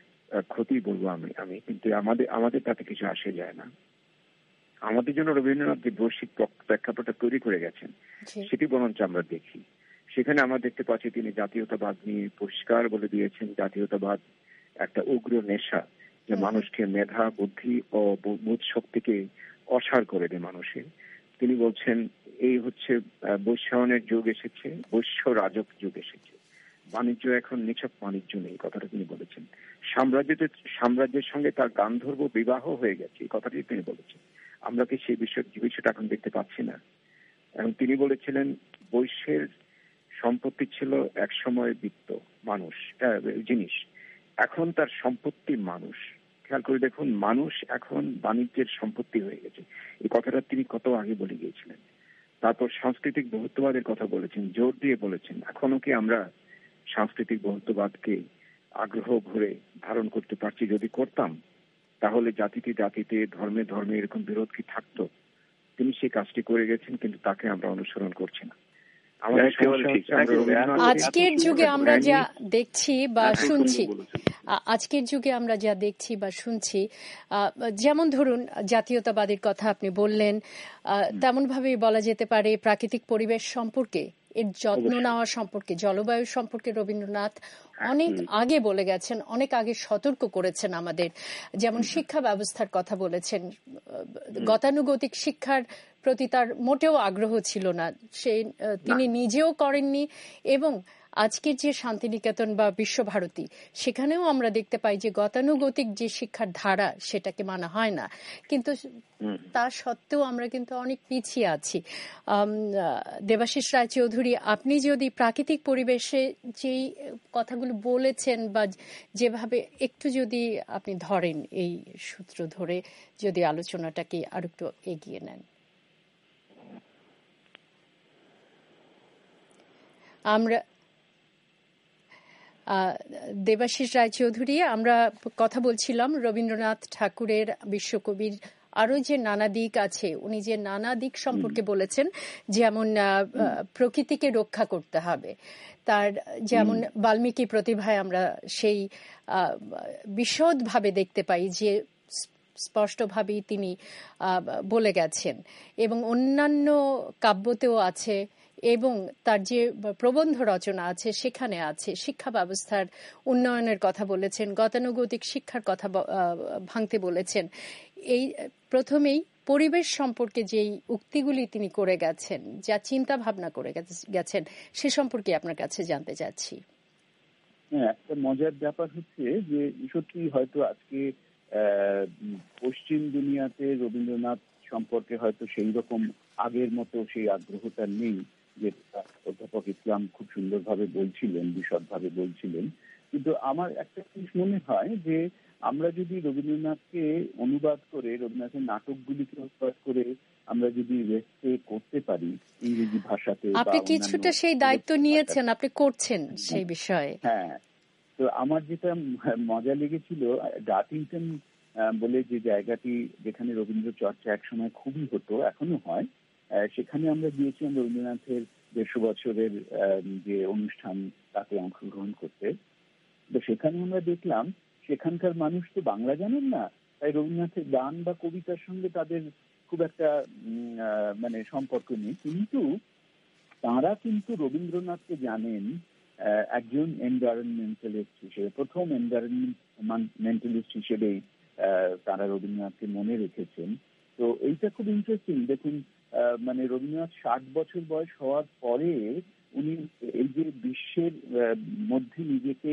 ক্ষতি বলবো আমি আমি কিন্তু আমাদের আমাদের তাতে কিছু আসে যায় না। আমাদের জন্য রবীন্দ্রনাথ যে বৈশ্বিক প্রেক্ষাপটটা তৈরি করে গেছেন সেটি বরঞ্চ আমরা দেখি। সেখানে আমরা দেখতে পাচ্ছি তিনি জাতীয়তাবাদ নিয়ে পরিষ্কার বলে দিয়েছেন, জাতীয়তাবাদ একটা উগ্র নেশা, যে মানুষকে মেধা, বুদ্ধি ও বোধ শক্তিকে অসাড় করে দেয় মানুষের। তিনি বলছেন এই হচ্ছে বৈশ্বায়নের যুগ এসেছে, বৈশ্য রাজক যুগ এসেছে, বাণিজ্য এখন নিছক বাণিজ্য নেই, কথাটা তিনি বলেছেন। সাম্রাজ্যের সাম্রাজ্যের সঙ্গে তার গান্ধর্ব বিবাহ হয়ে গেছে, এই কথাটি তিনি বলেছেন। আমরা কি সেই বিষয় বিষয়টা এখন দেখতে পাচ্ছি না? এবং তিনি বলেছিলেন বৈশ্যের সম্পত্তি ছিল এক সময় বিত্ত মানুষ জিনিস, এখন তার সম্পত্তি মানুষ। খেয়াল করে দেখুন, মানুষ এখন বাণিজ্যের সম্পত্তি হয়ে গেছে। এই কথাটা তিনি কত আগে বলে গিয়েছিলেন। তারপর সাংস্কৃতিক বহুত্ববাদের কথা বলেছেন, জোর দিয়ে বলেছেন এখনো কি আমরা সাংস্কৃতিক বহুত্ববাদকে আগ্রহ ভরে ধারণ করতে পারছি? যদি করতাম তাহলে জাতিতে জাতিতে, ধর্মে ধর্মে এরকম বিরোধ কি থাকতো? তিনি সেই কাজটি করে গেছেন, কিন্তু তাকে আমরা অনুসরণ করছি না। আজকের যুগে আমরা যা দেখছি বা শুনছি আজকের যুগে আমরা যা দেখছি বা শুনছি, যেমন ধরুন জাতীয়তাবাদের কথা আপনি বললেন, তেমন ভাবে বলা যেতে পারে প্রাকৃতিক পরিবেশ সম্পর্কে, এর যত্ন নেওয়া সম্পর্কে, জলবায়ু সম্পর্কে রবীন্দ্রনাথ অনেক আগে বলে গেছেন, অনেক আগে সতর্ক করেছেন আমাদের। যেমন শিক্ষা ব্যবস্থার কথা বলেছেন, গতানুগতিক শিক্ষার প্রতি তার মোটেও আগ্রহ ছিল না, সে তিনি নিজেও করেননি এবং আজকের যে শান্তিনিকেতন বা বিশ্বভারতী, সেখানেও আমরা দেখতে পাই যে গতানুগতিক যে শিক্ষার ধারা সেটাকে মানা হয় না, কিন্তু তা সত্ত্বেও আমরা কিন্তু অনেক পিছিয়ে আছি। দেবাশিস রায়চৌধুরী, আপনি যদি প্রাকৃতিক পরিবেশে যেই কথাগুলো বলেছেন বা যেভাবে একটু যদি আপনি ধরেন এই সূত্র ধরে যদি আলোচনাটাকে আর একটু এগিয়ে নেন। আমরা দেবাশিস রায়চৌধুরী, আমরা কথা বলছিলাম রবীন্দ্রনাথ ঠাকুরের, বিশ্বকবির আরো যে নানা দিক আছে, উনি যে নানা দিক সম্পর্কে বলেছেন, যেমন প্রকৃতিকে রক্ষা করতে হবে, তার যেমন বাল্মীকি প্রতিভায় আমরা সেই বিশদভাবে দেখতে পাই যে স্পষ্টভাবেই তিনি বলে গেছেন, এবং অন্যান্য কাব্যতেও আছে, এবং তার যে প্রবন্ধ রচনা আছে সেখানে আছে। শিক্ষা ব্যবস্থার উন্নয়নের কথা বলেছেন, গতানুগতিক শিক্ষার কথা ভাঙতে বলেছেন। এই প্রথমেই পরিবেশ সম্পর্কে যেই উক্তিগুলি তিনি করে গেছেন, যা চিন্তা ভাবনা করে গেছেন, সে সম্পর্কে আপনার কাছে জানতে চাচ্ছি। হ্যাঁ, একটা মজার ব্যাপার হচ্ছে যে সত্যি হয়তো আজকে পশ্চিম দুনিয়াতে রবীন্দ্রনাথ সম্পর্কে হয়তো সেই রকম আগের মতো সেই আগ্রহটা নেই, যেটা অধ্যাপক ইসলাম খুব সুন্দরভাবে বলছিলেন, বিশদভাবে বলছিলেন। কিন্তু আমার একটা জিনিস মনে হয় যে আমরা যদি রবীন্দ্রনাথকে অনুবাদ করে, রবীন্দ্রনাথের নাটকগুলিকে অনুবাদ করে আমরা যদি রেস্টে করতে পারি ইংরেজি ভাষাতে, আপনি কিছুটা সেই দায়িত্ব নিয়েছেন, আপনি করছেন সেই বিষয়ে। হ্যাঁ, তো আমার যেটা মজা লেগেছিল, ডার্টিংটন বলে যে জায়গাটি যেখানে রবীন্দ্র চর্চা একসময় খুবই হতো, এখনো হয়, সেখানে আমরা গিয়েছিলাম রবীন্দ্রনাথের দেড়শো বছরের যে অনুষ্ঠান তাতে অংশগ্রহণ করতে। তো সেখানে আমরা দেখলাম সেখানকার মানুষ তো বাংলা জানেন না, তাই রবীন্দ্রনাথের গান বা কবিতার সঙ্গে তাদের খুব একটা মানে সম্পর্ক নেই, কিন্তু তারা কিন্তু রবীন্দ্রনাথকে জানেন একজন এনভায়রনমেন্টালিস্ট হিসেবে, প্রথম এনভায়রনমেন্টালিস্ট হিসেবেই তারা রবীন্দ্রনাথকে মনে রেখেছেন। তো এইটা খুব ইন্টারেস্টিং। দেখুন, মানে রবীন্দ্রনাথ ষাট বছর বয়স হওয়ার পরে উনি এই যে বিশ্বের মধ্যে নিজেকে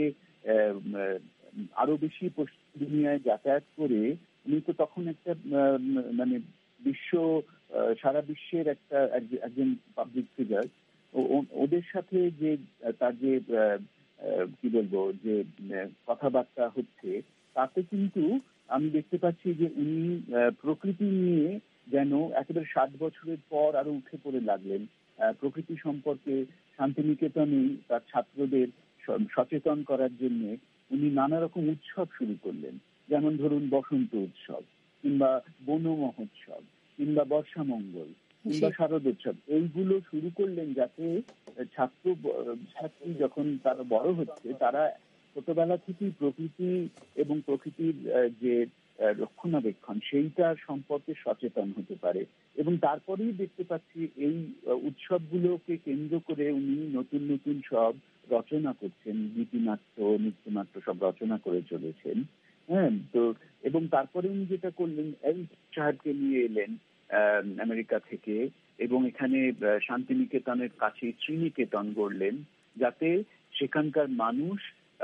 আরো বেশি পশ্চিম দুনিয়ায় যাতায়াত করে, উনি তো তখন একটা মানে বিশ্ব সারা বিশ্বের একটা একজন পাবলিক ফিগার। ওদের সাথে যে তার যে কি বলবো যে কথাবার্তা হচ্ছে, তাতে কিন্তু আমি দেখতে পাচ্ছি যে উনি প্রকৃতি নিয়ে যেন একেবারে ষাট বছরের পর আরো উঠে পড়ে লাগলেন। প্রকৃতি সম্পর্কে শান্তিনিকেতনে তার ছাত্রদের সচেতন করার জন্য উনি নানা রকম উৎসব শুরু করলেন, যেমন ধরুন বসন্ত উৎসব, কিংবা বন মহোৎসব, কিংবা বর্ষামঙ্গল, কিংবা শারদোৎসব। এইগুলো শুরু করলেন যাতে ছাত্র ছাত্রী যখন তারা বড় হচ্ছে, তারা ছোটবেলা থেকেই প্রকৃতি এবং প্রকৃতির যে রক্ষণাবেক্ষণ সেইটার সম্পর্কে সচেতন হতে পারে। এবং তারপরেই দেখতে পাচ্ছি এই উৎসবগুলোকে কেন্দ্র করে উনি নতুন নতুন সব রচনা করছেন, গীতিনাট্য, নৃত্যনাট্য সব রচনা করে চলেছেন। হ্যাঁ, তো এবং তারপরে উনি যেটা করলেন, এই সাহেবকে নিয়ে এলেন আমেরিকা থেকে, এবং এখানে শান্তিনিকেতনের কাছে শ্রীনিকেতন গড়লেন, যাতে সেখানকার মানুষ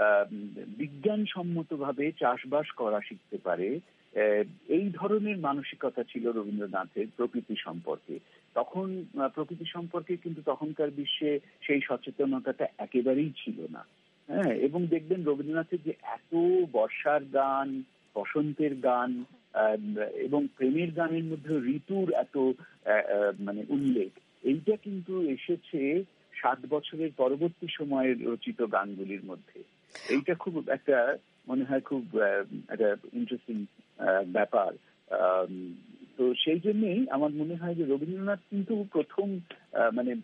বিজ্ঞানসম্মতভাবে চাষবাস করা শিখতে পারে। এই ধরনের মানসিকতা ছিল রবীন্দ্রনাথের প্রকৃতি সম্পর্কে। তখন প্রকৃতি সম্পর্কে কিন্তু তখনকার বিশ্বে সেই সচেতনতাটা একেবারেই ছিল না। হ্যাঁ, এবং দেখবেন রবীন্দ্রনাথের যে এত বর্ষার গান, বসন্তের গান এবং প্রেমের গানের মধ্যে ঋতুর এত মানে উল্লেখ, এইটা কিন্তু এসেছে সাত বছরের পরবর্তী সময়ের রচিত গানগুলির মধ্যে। এইটা খুব একটা মনে হয় খুব একটা ইন্টারেস্টিং ব্যাপার। তো সেই জন্যই আমার মনে হয় যে রবীন্দ্রনাথ কিন্তু প্রথম মানে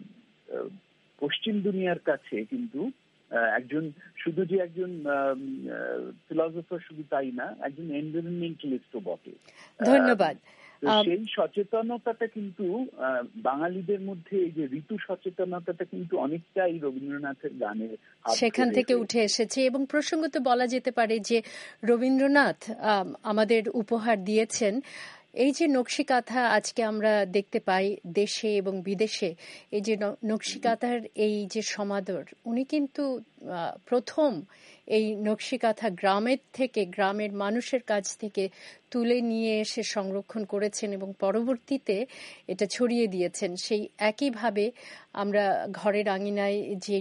পশ্চিম দুনিয়ার কাছে কিন্তু একজন শুধু যে একজন ফিলসফার শুধু তাই না, একজন এনভায়রনমেন্টালিস্টও বটে। ধন্যবাদ। সেই সচেতনতাটা কিন্তু বাঙালিদের মধ্যে, এই যে ঋতু সচেতনতাটা কিন্তু অনেকটাই রবীন্দ্রনাথের গানের সেখান থেকে উঠে এসেছে। এবং প্রসঙ্গত বলা যেতে পারে যে রবীন্দ্রনাথ আমাদের উপহার দিয়েছেন এই যে নকশিকাঁথা আজকে আমরা দেখতে পাই দেশে এবং বিদেশে, এই যে নকশিকাঁথার এই যে সমাদর, উনি কিন্তু প্রথম এই নকশিকাঁথা গ্রামের থেকে, গ্রামের মানুষের কাছ থেকে তুলে নিয়ে এসে সংরক্ষণ করেছেন এবং পরবর্তীতে এটা ছড়িয়ে দিয়েছেন। সেই একইভাবে আমরা ঘরের আঙিনায় যে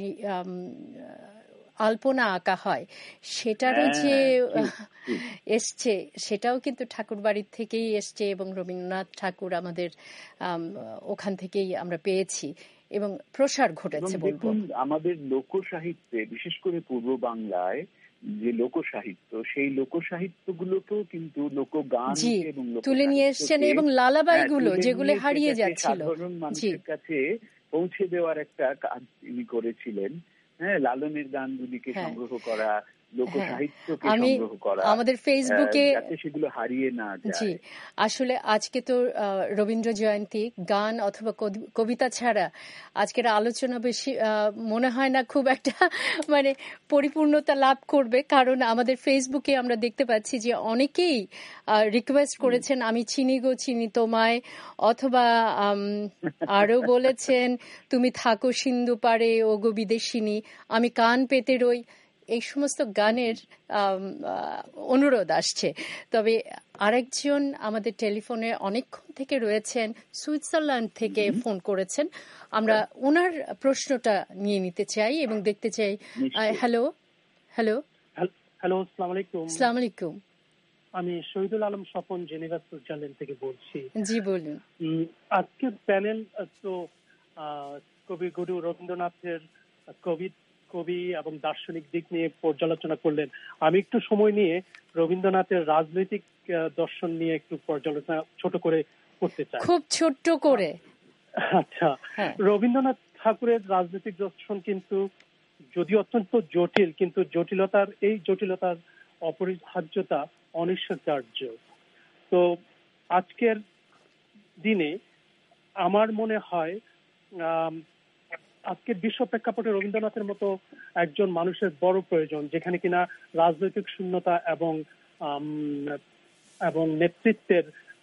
আলপনা আঁকা হয় সেটারও যে এসছে, সেটাও কিন্তু ঠাকুর বাড়ির থেকেই এসছে এবং রবীন্দ্রনাথ ঠাকুর আমাদের ওখান থেকেই আমরা পেয়েছি এবং প্রসার ঘটেছে। দেখুন, আমাদের লোক সাহিত্যে, বিশেষ করে পূর্ব বাংলায় যে লোক সাহিত্য, সেই লোক সাহিত্য গুলোকেও কিন্তু লোকগান এবং তুলে নিয়ে এসছেন এবং লালাবাই গুলো যেগুলো হারিয়ে যাচ্ছিল সাধারণ মানুষের কাছে পৌঁছে দেওয়ার একটা কাজ তিনি করেছিলেন। হ্যাঁ, লালনের গানগুলিকে সংগ্রহ করা, লোক সাহিত্যকে সংগ্রহ করা, আমাদের ফেসবুকে যাতে সেগুলো হারিয়ে না যায়। জি, আসলে আজকে তো রবীন্দ্র জয়ন্তী, গান অথবা কবিতা ছাড়া আজকের আলোচনা বেশি মনে হয় না খুব একটা মানে পরিপূর্ণতা লাভ করবে, কারণ আমাদের ফেসবুকে আমরা দেখতে পাচ্ছি যে অনেকেই রিকোয়েস্ট করেছেন আমি চিনি গো চিনি তোমায়, অথবা আরো বলেছেন তুমি থাকো সিন্ধু পারে ও গো বিদেশিনী, আমি কান পেতে রই। এই সমস্ত গানের অনুরোধ আসছে। তবে আরেকজন আমাদের টেলিফোনে অনেকক্ষণ থেকে রয়েছেন, সুইজারল্যান্ড থেকে ফোন করেছেন, আমরা ওনার প্রশ্নটা নিয়ে নিতে চাই এবং দেখতে চাই। হ্যালো হ্যালো হ্যালো আসসালামু আলাইকুম। আসসালামু আলাইকুম। আমি শহীদুল আলম স্বপন, জেনেভা সুইজারল্যান্ড থেকে বলছি। জি বলুন। আজকের প্যানেল তো কবি গুরু রবীন্দ্রনাথের কবি কবি এবং দার্শনিক দিক নিয়ে পর্যালোচনা করলেন। আমি একটু সময় নিয়ে রবীন্দ্রনাথের রাজনৈতিক দর্শন নিয়ে একটু পর্যালোচনা ছোট করে করতে চাই, খুব ছোট্ট করে। আচ্ছা, রবীন্দ্রনাথ ঠাকুরের রাজনৈতিক দর্শন কিন্তু যদিও অত্যন্ত জটিল, কিন্তু জটিলতার এই জটিলতার অপরিহার্যতা অনিশ্চয়কার্য। তো আজকের দিনে আমার মনে হয় আজকের বিশ্ব প্রেক্ষাপটে রবীন্দ্রনাথের মতো একজন মানুষের বড় প্রয়োজন, যেখানে কিনা রাজনৈতিক শূন্যতা এবং এবং নেতৃত্বের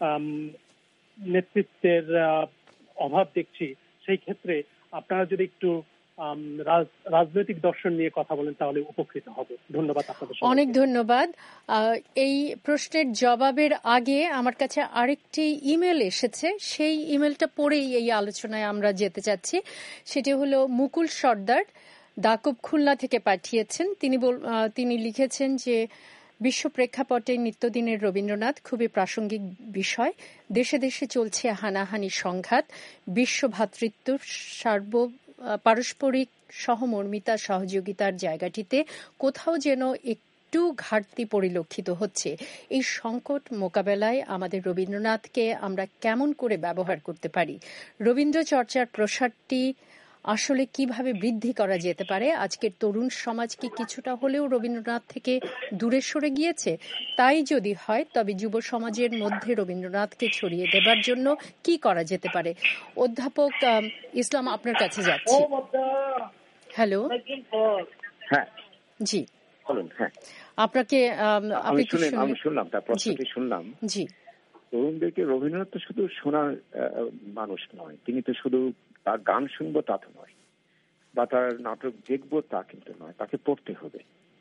নেতৃত্বের অভাব দেখছি। সেই ক্ষেত্রে আপনারা যদি একটু রাজনৈতিক দর্শন নিয়ে কথা বলেন তাহলে উপকৃত হবে। ধন্যবাদ আপনাদের। অনেক ধন্যবাদ। এই প্রশ্নের জবাবের আগে আমার কাছে আরেকটি ইমেল এসেছে, সেই ইমেলটা পড়েই এই আলোচনায় আমরা যেতে চাচ্ছি। সেটি হলো মুকুল সর্দার, দাকুব খুলনা থেকে পাঠিয়েছেন। তিনি তিনি লিখেছেন যে বিশ্ব প্রেক্ষাপটে নিত্যদিনের রবীন্দ্রনাথ খুবই প্রাসঙ্গিক বিষয়। দেশে দেশে চলছে হানাহানি সংঘাত, বিশ্ব ভ্রাতৃত্ব সার্ব পারস্পরিক সহমর্মিতা সহযোগিতার জায়গাটিতে কোথাও যেন একটু ঘাটতি পরিলক্ষিত হচ্ছে। এই সংকট মোকাবেলায় আমাদের রবীন্দ্রনাথকে আমরা কেমন করে ব্যবহার করতে পারি? রবীন্দ্র চর্চার প্রসারটি আসলে কিভাবে বৃদ্ধি করা যেতে পারে? আজকের তরুণ সমাজ কি কিছুটা হলেও রবীন্দ্রনাথ থেকে দূরে সরে গিয়েছে? তাই যদি হয় তবে যুব সমাজের মধ্যে রবীন্দ্রনাথকে ছড়িয়ে দেবার জন্য কি করা যেতে পারে? অধ্যাপক ইসলাম, আপনার কাছে যাচ্ছি। হ্যালো। হ্যাঁ জি বলুন। হ্যাঁ, আপনাকে আমি শুনলাম, তার প্রশ্নটি শুনলাম। জি, তরুণদেরকে রবীন্দ্রনাথ তো শুধু শোনার মানুষ নয়, তিনি তো শুধু তার গান শুনবো তা তো নয়, বা তার নাটক দেখবো তা কিন্তু নয়, তাকে পড়তে হবে।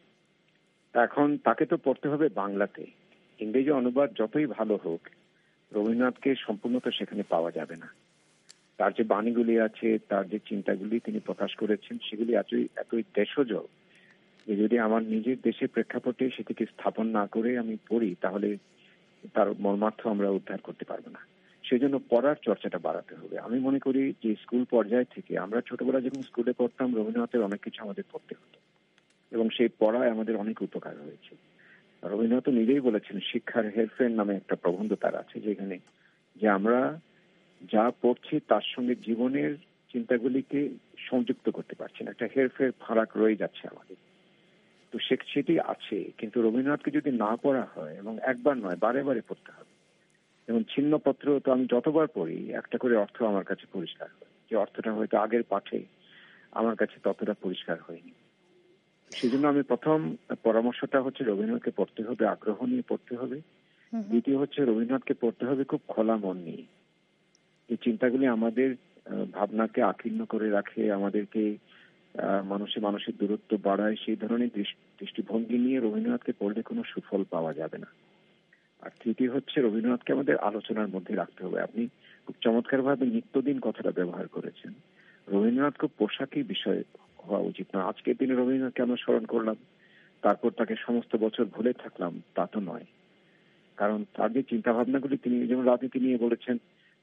এখন তাকে তো পড়তে হবে বাংলাতে। ইংরেজি অনুবাদ যতই ভালো হোক, রবীন্দ্রনাথকে সম্পূর্ণ তো সেখানে পাওয়া যাবে না। তার যে বাণীগুলি আছে, তার যে চিন্তাগুলি তিনি প্রকাশ করেছেন, সেগুলি এতই এতই দেশজ যে যদি আমার নিজের দেশের প্রেক্ষাপটে সেটিকে স্থাপন না করে আমি পড়ি, তাহলে তার মর্মার্থ আমরা উদ্ধার করতে পারবো না। সেই জন্য পড়ার চর্চাটা বাড়াতে হবে। আমি মনে করি যে স্কুল পর্যায় থেকে, আমরা ছোটবেলা যখন স্কুলে পড়তাম, রবীন্দ্রনাথের অনেক কিছু আমাদের পড়তে হতো এবং সেই পড়ায় আমাদের অনেক উপকার হয়েছে। রবীন্দ্রনাথ নিজেই বলেছেন, শিক্ষার হেরফের নামে একটা প্রবন্ধ তার আছে, যেখানে যে আমরা যা পড়ছি তার সঙ্গে জীবনের চিন্তাগুলিকে সংযুক্ত করতে পারছি না, একটা হেরফের ফারাক রয়ে যাচ্ছে আমাদের। তো সেটি আছে, কিন্তু রবীন্দ্রনাথকে যদি না পড়া হয়, এবং একবার নয় বারে বারে পড়তে হবে। যেমন ছিন্নপত্র তো আমি যতবার পড়ি একটা করে অর্থ আমার কাছে পরিষ্কার হয়, যে অর্থটা হয়তো আগের পাঠে আমার কাছে ততটা পরিষ্কার হয়নি। সেই জন্য আমি প্রথম পরামর্শটা হচ্ছে রবীন্দ্রনাথকে পড়তে হবে, আগ্রহ নিয়ে পড়তে হবে, দ্বিতীয় হচ্ছে রবীন্দ্রনাথকে পড়তে হবে খুব খোলা মন নিয়ে। এই চিন্তাগুলি আমাদের ভাবনাকে আকীর্ণ করে রাখে, আমাদেরকে মানুষে মানুষের দূরত্ব বাড়ায়। সেই ধরনের দৃষ্টিভঙ্গি নিয়ে রবীন্দ্রনাথকে পড়লে কোনো সুফল পাওয়া যাবে না। আর তৃতীয় হচ্ছে রবীন্দ্রনাথকে আমাদের আলোচনার মধ্যে রাখতে হবে। আপনি খুব চমৎকার ভাবে নিত্যদিন কথাটা ব্যবহার করেছেন। রবীন্দ্রনাথ খুব পোশাকই বিষয় হওয়া উচিত না। আজকের দিনে রবীন্দ্রনাথকে আমরা স্মরণ করলাম, তারপর তাকে সমস্ত বছর ভুলে থাকলাম, তা তো নয়। কারণ তার যে চিন্তা ভাবনাগুলি, তিনি যেমন রাজনীতি নিয়ে বলেছেন,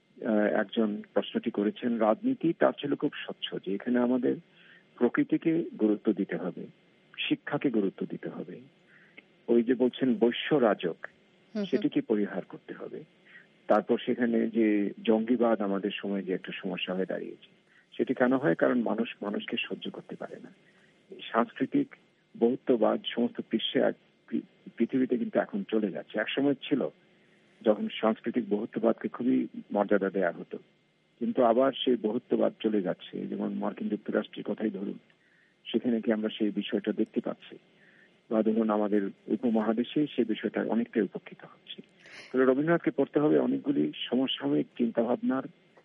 একজন প্রশ্নটি করেছেন, রাজনীতি তার ছিল খুব স্বচ্ছ, যে এখানে আমাদের প্রকৃতিকে গুরুত্ব দিতে হবে, শিক্ষাকে গুরুত্ব দিতে হবে, ওই যে বলছেন বৈশ্য রাজক সেটিকে পরিহার করতে হবে। তারপর সেখানে যে জঙ্গিবাদ আমাদের সময় যে একটা সমস্যা হয়ে দাঁড়িয়েছে, সেটি কেন হয়? কারণ মানুষ মানুষকে সহ্য করতে পারে না। সাংস্কৃতিক বহুত্ববাদ সমস্ত বিশ্বে পৃথিবীতে কিন্তু এখন চলে যাচ্ছে। একসময় ছিল যখন সাংস্কৃতিক বহুত্ববাদকে খুবই মর্যাদা দেওয়া হতো, কিন্তু আবার সেই বহুত্ববাদ চলে যাচ্ছে। যেমন মার্কিন যুক্তরাষ্ট্রের কথাই ধরুন, সেখানে কি আমরা সেই বিষয়টা দেখতে পাচ্ছি, বা ধরুন আমাদের উপমহাদেশে সেই বিষয়টা অনেকটাই উপেক্ষিত হচ্ছে। তবে রবীন্দ্রনাথকে পড়তে হবে অনেকগুলি সমসাময়িক চিন্তা ভাবনার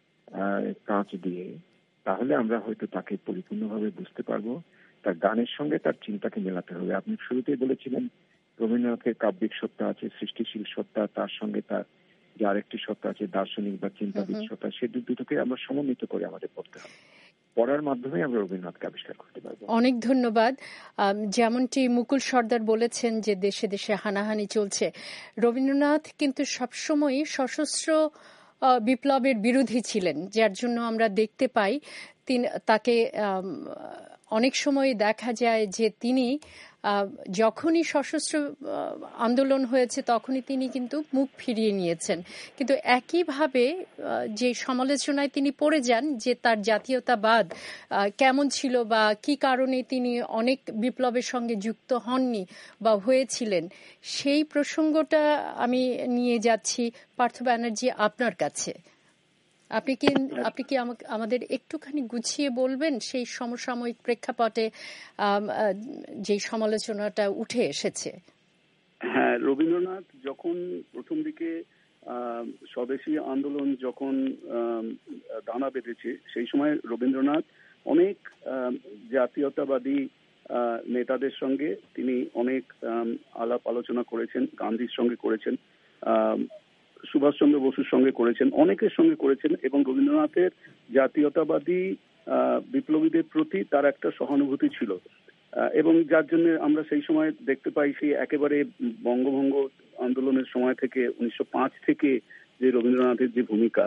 কাঁচ দিয়ে, তাহলে আমরা হয়তো তাকে পরিপূর্ণভাবে বুঝতে পারবো। তার গানের সঙ্গে তার চিন্তাকে মেলাতে হবে। আপনি শুরুতেই বলেছিলেন রবীন্দ্রনাথের কাব্যিক সত্তা আছে, সৃষ্টিশীল সত্তা, তার সঙ্গে তার যে আরেকটি সত্তা আছে দার্শনিক বা চিন্তাবিদ সত্তা, সে দুটোকে আমরা সমন্বিত করে আমাদের পড়তে হবে। পড়ার মাধ্যমে আমরা রবীন্দ্রনাথকে আবিষ্কার করতে পারবো। অনেক ধন্যবাদ। যেমনটি মুকুল সর্দার বলেছেন যে দেশে দেশে হানাহানি চলছে, রবীন্দ্রনাথ কিন্তু সবসময় সশস্ত্র বিপ্লবের বিরোধী ছিলেন, যার জন্য আমরা দেখতে পাই তিনি তাকে অনেক সময় দেখা যায় যে তিনি যখনই সশস্ত্র আন্দোলন হয়েছে তখনই তিনি কিন্তু মুখ ফিরিয়ে নিয়েছেন। কিন্তু একইভাবে যে সমালোচনায় তিনি পড়ে যান যে তার জাতীয়তাবাদ কেমন ছিল বা কি কারণে তিনি অনেক বিপ্লবের সঙ্গে যুক্ত হননি বা হয়েছিলেন, সেই প্রসঙ্গটা আমি নিয়ে যাচ্ছি পার্থ ব্যানার্জি আপনার কাছে। আপনি কি আপনি কি আমাদের একটুখানি গুছিয়ে বলবেন সেই সমসাময়িক প্রেক্ষাপটে যে সমালোচনাটা উঠে এসেছে? হ্যাঁ, রবীন্দ্রনাথ যখন প্রথম দিকে স্বদেশী আন্দোলন যখন দানা বেঁধেছে, সেই সময় রবীন্দ্রনাথ অনেক জাতীয়তাবাদী নেতাদের সঙ্গে তিনি অনেক আলাপ আলোচনা করেছেন। গান্ধীর সঙ্গে করেছেন, সুভাষচন্দ্র বসুর সঙ্গে করেছেন, অনেকের সঙ্গে করেছেন, এবং রবীন্দ্রনাথের জাতীয়তাবাদী বিপ্লবীদের প্রতি তার একটা সহানুভূতি ছিল, এবং যার জন্য আমরা সেই সময় দেখতে পাই সেই একেবারে বঙ্গভঙ্গ আন্দোলনের সময় থেকে উনিশশো পাঁচ থেকে যে রবীন্দ্রনাথের যে ভূমিকা,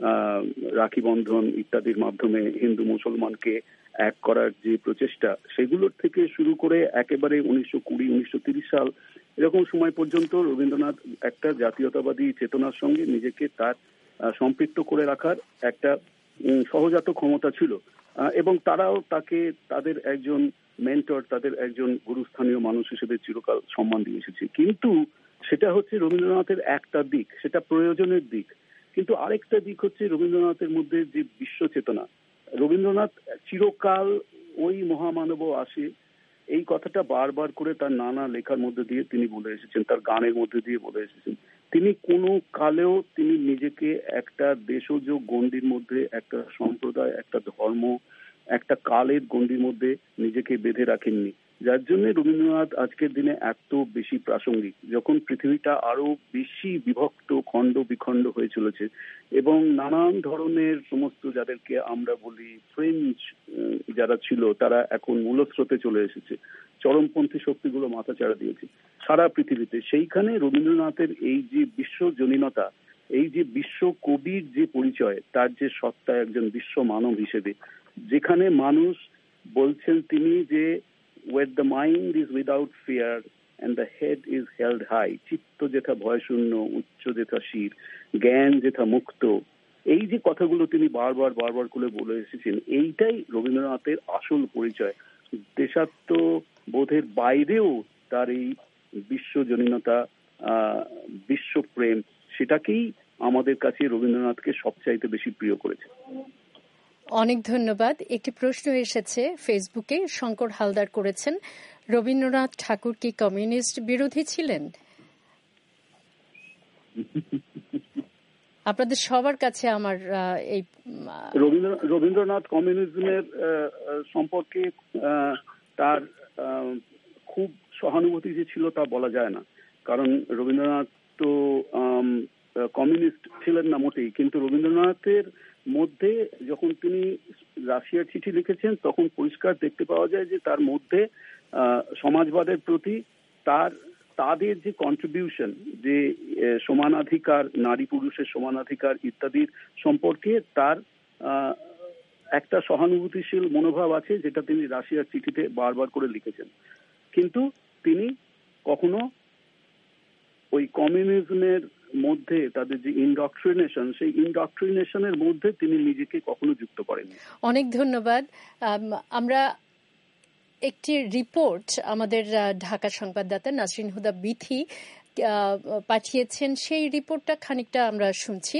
রাখি বন্ধন ইত্যাদির মাধ্যমে হিন্দু মুসলমানকে এক করার যে প্রচেষ্টা, সেগুলোর থেকে শুরু করে একেবারে উনিশশো কুড়ি উনিশশো তিরিশ সাল এরকম সময় পর্যন্ত রবীন্দ্রনাথ একটা জাতীয়তাবাদী চেতনার সঙ্গে নিজেকে তার সম্পৃক্ত করে রাখার একটা সহজাত ক্ষমতা ছিল, এবং তারাও তাকে তাদের একজন মেন্টর, তাদের একজন গুরুস্থানীয় মানুষ হিসেবে চিরকাল সম্মান দিয়ে এসেছে। কিন্তু সেটা হচ্ছে রবীন্দ্রনাথের একটা দিক, সেটা প্রয়োজনের দিক। কিন্তু আরেকটা দিক হচ্ছে রবীন্দ্রনাথের মধ্যে যে বিশ্ব চেতনা। রবীন্দ্রনাথ চিরকাল ওই মহামানব আসে, এই কথাটা বারবার করে তার নানা লেখার মধ্যে দিয়ে তিনি বলে এসেছেন, তার গানের মধ্যে দিয়ে বলে এসেছেন। তিনি কোনো কালেও তিনি নিজেকে একটা দেশজ গণ্ডির মধ্যে, একটা সম্প্রদায়, একটা ধর্ম, একটা কালের গণ্ডির মধ্যে নিজেকে বেঁধে রাখেননি, যার জন্য রবীন্দ্রনাথ আজকের দিনে এত বেশি প্রাসঙ্গিক। যখন পৃথিবীটা আরো বেশি বিভক্ত, খণ্ড বিখণ্ড হয়ে চলেছে, এবং নানান ধরনের সমস্ত যাদেরকে আমরা বলি ফ্রেঞ্চ যারা ছিল তারা এখন মূলস্রোতে চলে এসেছে, চরমপন্থী শক্তিগুলো মাথাচাড়া দিয়েছে সারা পৃথিবীতে, সেইখানে রবীন্দ্রনাথের এই যে বিশ্বজনীনতা, এই যে বিশ্ব কবির যে পরিচয়, তার যে সত্তা একজন বিশ্ব মানব হিসেবে, যেখানে মানুষ বলছেন তিনি যে where the mind is without fear and the head is held high, চিত্ত যেথা ভয় শূন্য, উচ্চ যেথা শির, জ্ঞান যেথা মুক্ত, এই যে কথাগুলো তিনি বারবার বারবার করে বলে এসেছেন, এইটাই রবীন্দ্রনাথের আসল পরিচয়। দেশাত্ম বোধের বাইরেও তার এই বিশ্বজনীনতা, বিশ্বপ্রেম, সেটাকেই আমাদের কাছে রবীন্দ্রনাথকে সবচাইতে বেশি প্রিয় করেছে। অনেক ধন্যবাদ। একটি প্রশ্ন এসেছে ফেসবুকে, শঙ্কর হালদার করেছেন, রবীন্দ্রনাথ ঠাকুর কি কমিউনিস্ট বিরোধী ছিলেন? আপনাদের সবার কাছে আমার এই রবীন্দ্রনাথ কমিউনিজমের সম্পর্কে তার খুব সহানুভূতি যে ছিল তা বলা যায় না, কারণ রবীন্দ্রনাথ তো কমিউনিস্ট ছিলেন না মোটেই, কিন্তু রবীন্দ্রনাথের মধ্যে যখন তিনি রাশিয়ার চিঠি লিখেছেন তখন পরিষ্কার দেখতে পাওয়া যায় যে তার মধ্যে সমাজবাদের প্রতি তার তাদের যে কন্ট্রিবিউশন, যে সমানাধিকার, নারী পুরুষের সমানাধিকার ইত্যাদির সম্পর্কে তার একটা সহানুভূতিশীল মনোভাব আছে, যেটা তিনি রাশিয়ার চিঠিতে বারবার করে লিখেছেন। কিন্তু তিনি কখনো ওই কমিউনিজমের মধ্যে তাদের যে ইনডক্ট্রিনেশন, সেই ইনডক্ট্রিনেশনের মধ্যে তিনি নিজেকে কখনো যুক্ত করেননি। অনেক ধন্যবাদ। আমরা একটি রিপোর্ট আমাদের ঢাকা সংবাদদাতা নাসরিন হুদা বিথি পাঠিয়েছেন, সেই রিপোর্টটা খানিকটা আমরা শুনছি।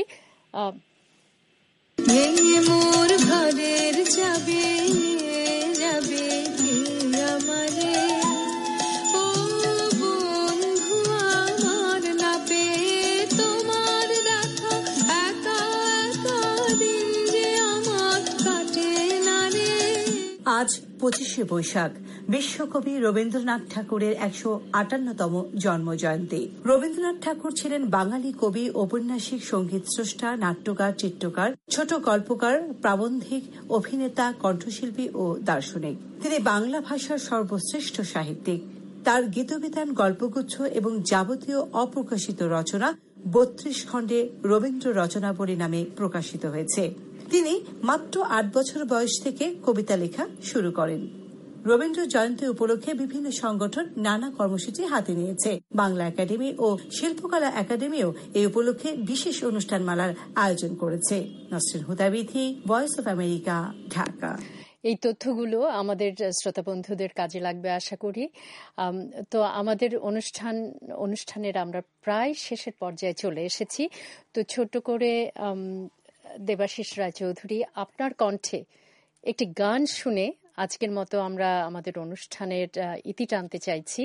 মোর ঘরের যাবে যাবে আমারে ও বন্ধু আমার নাবে তোমার রাখা একা একা দিন যে আমার কাটে না রে। আজ পঁচিশে বৈশাখ, বিশ্বকবি রবীন্দ্রনাথ ঠাকুরের একশো আটান্নতম জন্ম জয়ন্তী। রবীন্দ্রনাথ ঠাকুর ছিলেন বাঙালি কবি, ঔপন্যাসিক, সঙ্গীত স্রষ্টা, নাট্যকার, চিত্রকার, ছোট গল্পকার, প্রাবন্ধিক, অভিনেতা, কণ্ঠশিল্পী ও দার্শনিক। তিনি বাংলা ভাষার সর্বশ্রেষ্ঠ সাহিত্যিক। তার গীতবিতান, গল্পগুচ্ছ এবং যাবতীয় অপ্রকাশিত রচনা বত্রিশ খণ্ডে রবীন্দ্র রচনাবলী নামে প্রকাশিত হয়েছে। তিনি মাত্র আট বছর বয়স থেকে কবিতা লেখা শুরু করেন। রবীন্দ্র জয়ন্তী উপলক্ষে বিভিন্ন সংগঠন নানা কর্মসূচি হাতে নিয়েছে। বাংলা একাডেমি ও শিল্পকলা একাডেমিও এই উপলক্ষে বিশেষ অনুষ্ঠানমালার আয়োজন করেছে। Nasrin Huda Bithi, Voice of America, Dhaka. এই তথ্যগুলো আমাদের শ্রোতা বন্ধুদের কাজে লাগবে আশা করি। তো আমাদের অনুষ্ঠান অনুষ্ঠানের আমরা প্রায় শেষের পর্যায়ে চলে এসেছি। তো ছোট করে দেবাশিস রায়চৌধুরী, আপনার কণ্ঠে একটি গান শুনে আজকের মতো আমরা আমাদের অনুষ্ঠানের ইতি টানতে চাইছি।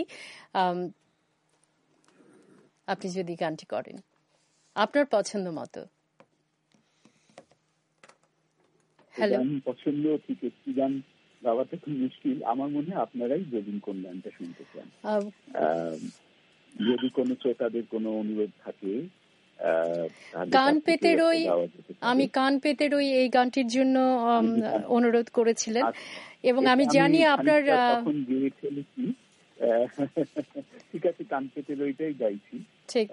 আপনি যদি গানটি করেন আপনার পছন্দ মতো। হ্যালো, পছন্দ ঠিক একটি গান গাওয়াটা খুব মুশকিল। আমার মনে হয় আপনারাই জবিন কোন গানটা শুনতে চান। যদি কোনো শ্রোতাদের কোনো অনুরোধ থাকে, কান পেতে রই, আমি কান পেতে রই এই গানটির জন্য অনুরোধ করেছিলেন এবং আমি জানি আপনার ঠিক আছে, কান পেতে রইটাই গাইছি। ঠিক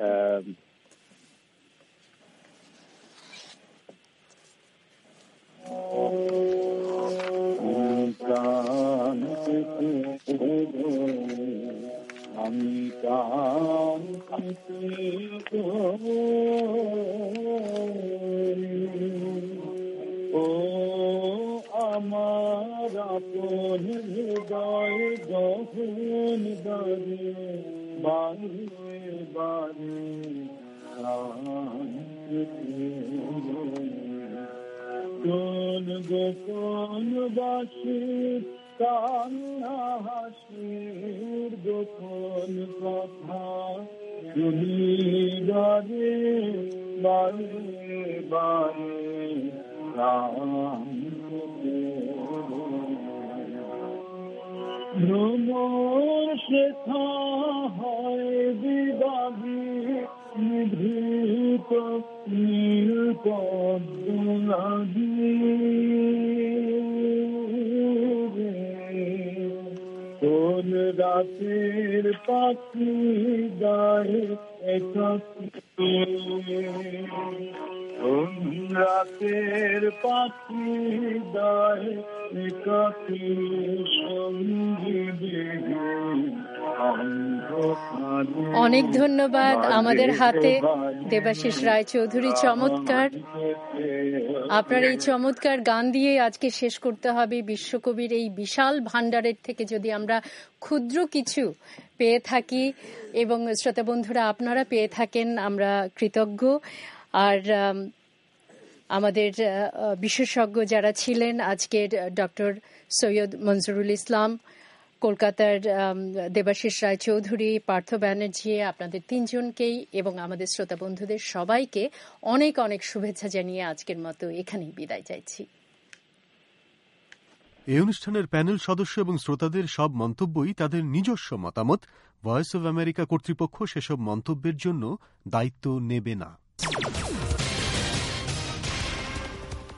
আমি কান ও আমার আপন হৃদয় গহন দারে বারে বারে কোন গোপন বাসে কান্না হাসির গোপন কথা শুনি বারে বারে বারে ভ্রমর শেখা হয় বিদাবি নিভৃত নীল পদ্মনাদি কোন রাতের পাখি গায়ে একাকী, কোন রাতের পাখি গায়ে একাকী সঙ্গী দেহে। অনেক ধন্যবাদ। আমাদের হাতে দেবাশিস রায়চৌধুরী, চমৎকার। আপনার এই চমৎকার গান দিয়ে আজকে শেষ করতে হবে। বিশ্বকবির এই বিশাল ভান্ডারের থেকে যদি আমরা ক্ষুদ্র কিছু পেয়ে থাকি এবং শ্রোতা বন্ধুরা আপনারা পেয়ে থাকেন, আমরা কৃতজ্ঞ। আর আমাদের বিশেষজ্ঞ যারা ছিলেন আজকের ডক্টর সৈয়দ মনজুরুল ইসলাম, কলকাতার দেবাশিস রায়চৌধুরী, পার্থ ব্যানার্জি, আপনাদের তিনজনকেই এবং আমাদের শ্রোতা বন্ধুদের সবাইকে অনেক অনেক শুভেচ্ছা জানিয়ে আজকের মতো এখানেই বিদায় চাইছি। এই অনুষ্ঠানের প্যানেল সদস্য এবং শ্রোতাদের সব মন্তব্যই তাদের নিজস্ব মতামত। ভয়েস অব আমেরিকা কর্তৃপক্ষ সেসব মন্তব্যের জন্য দায়িত্ব নেবে না।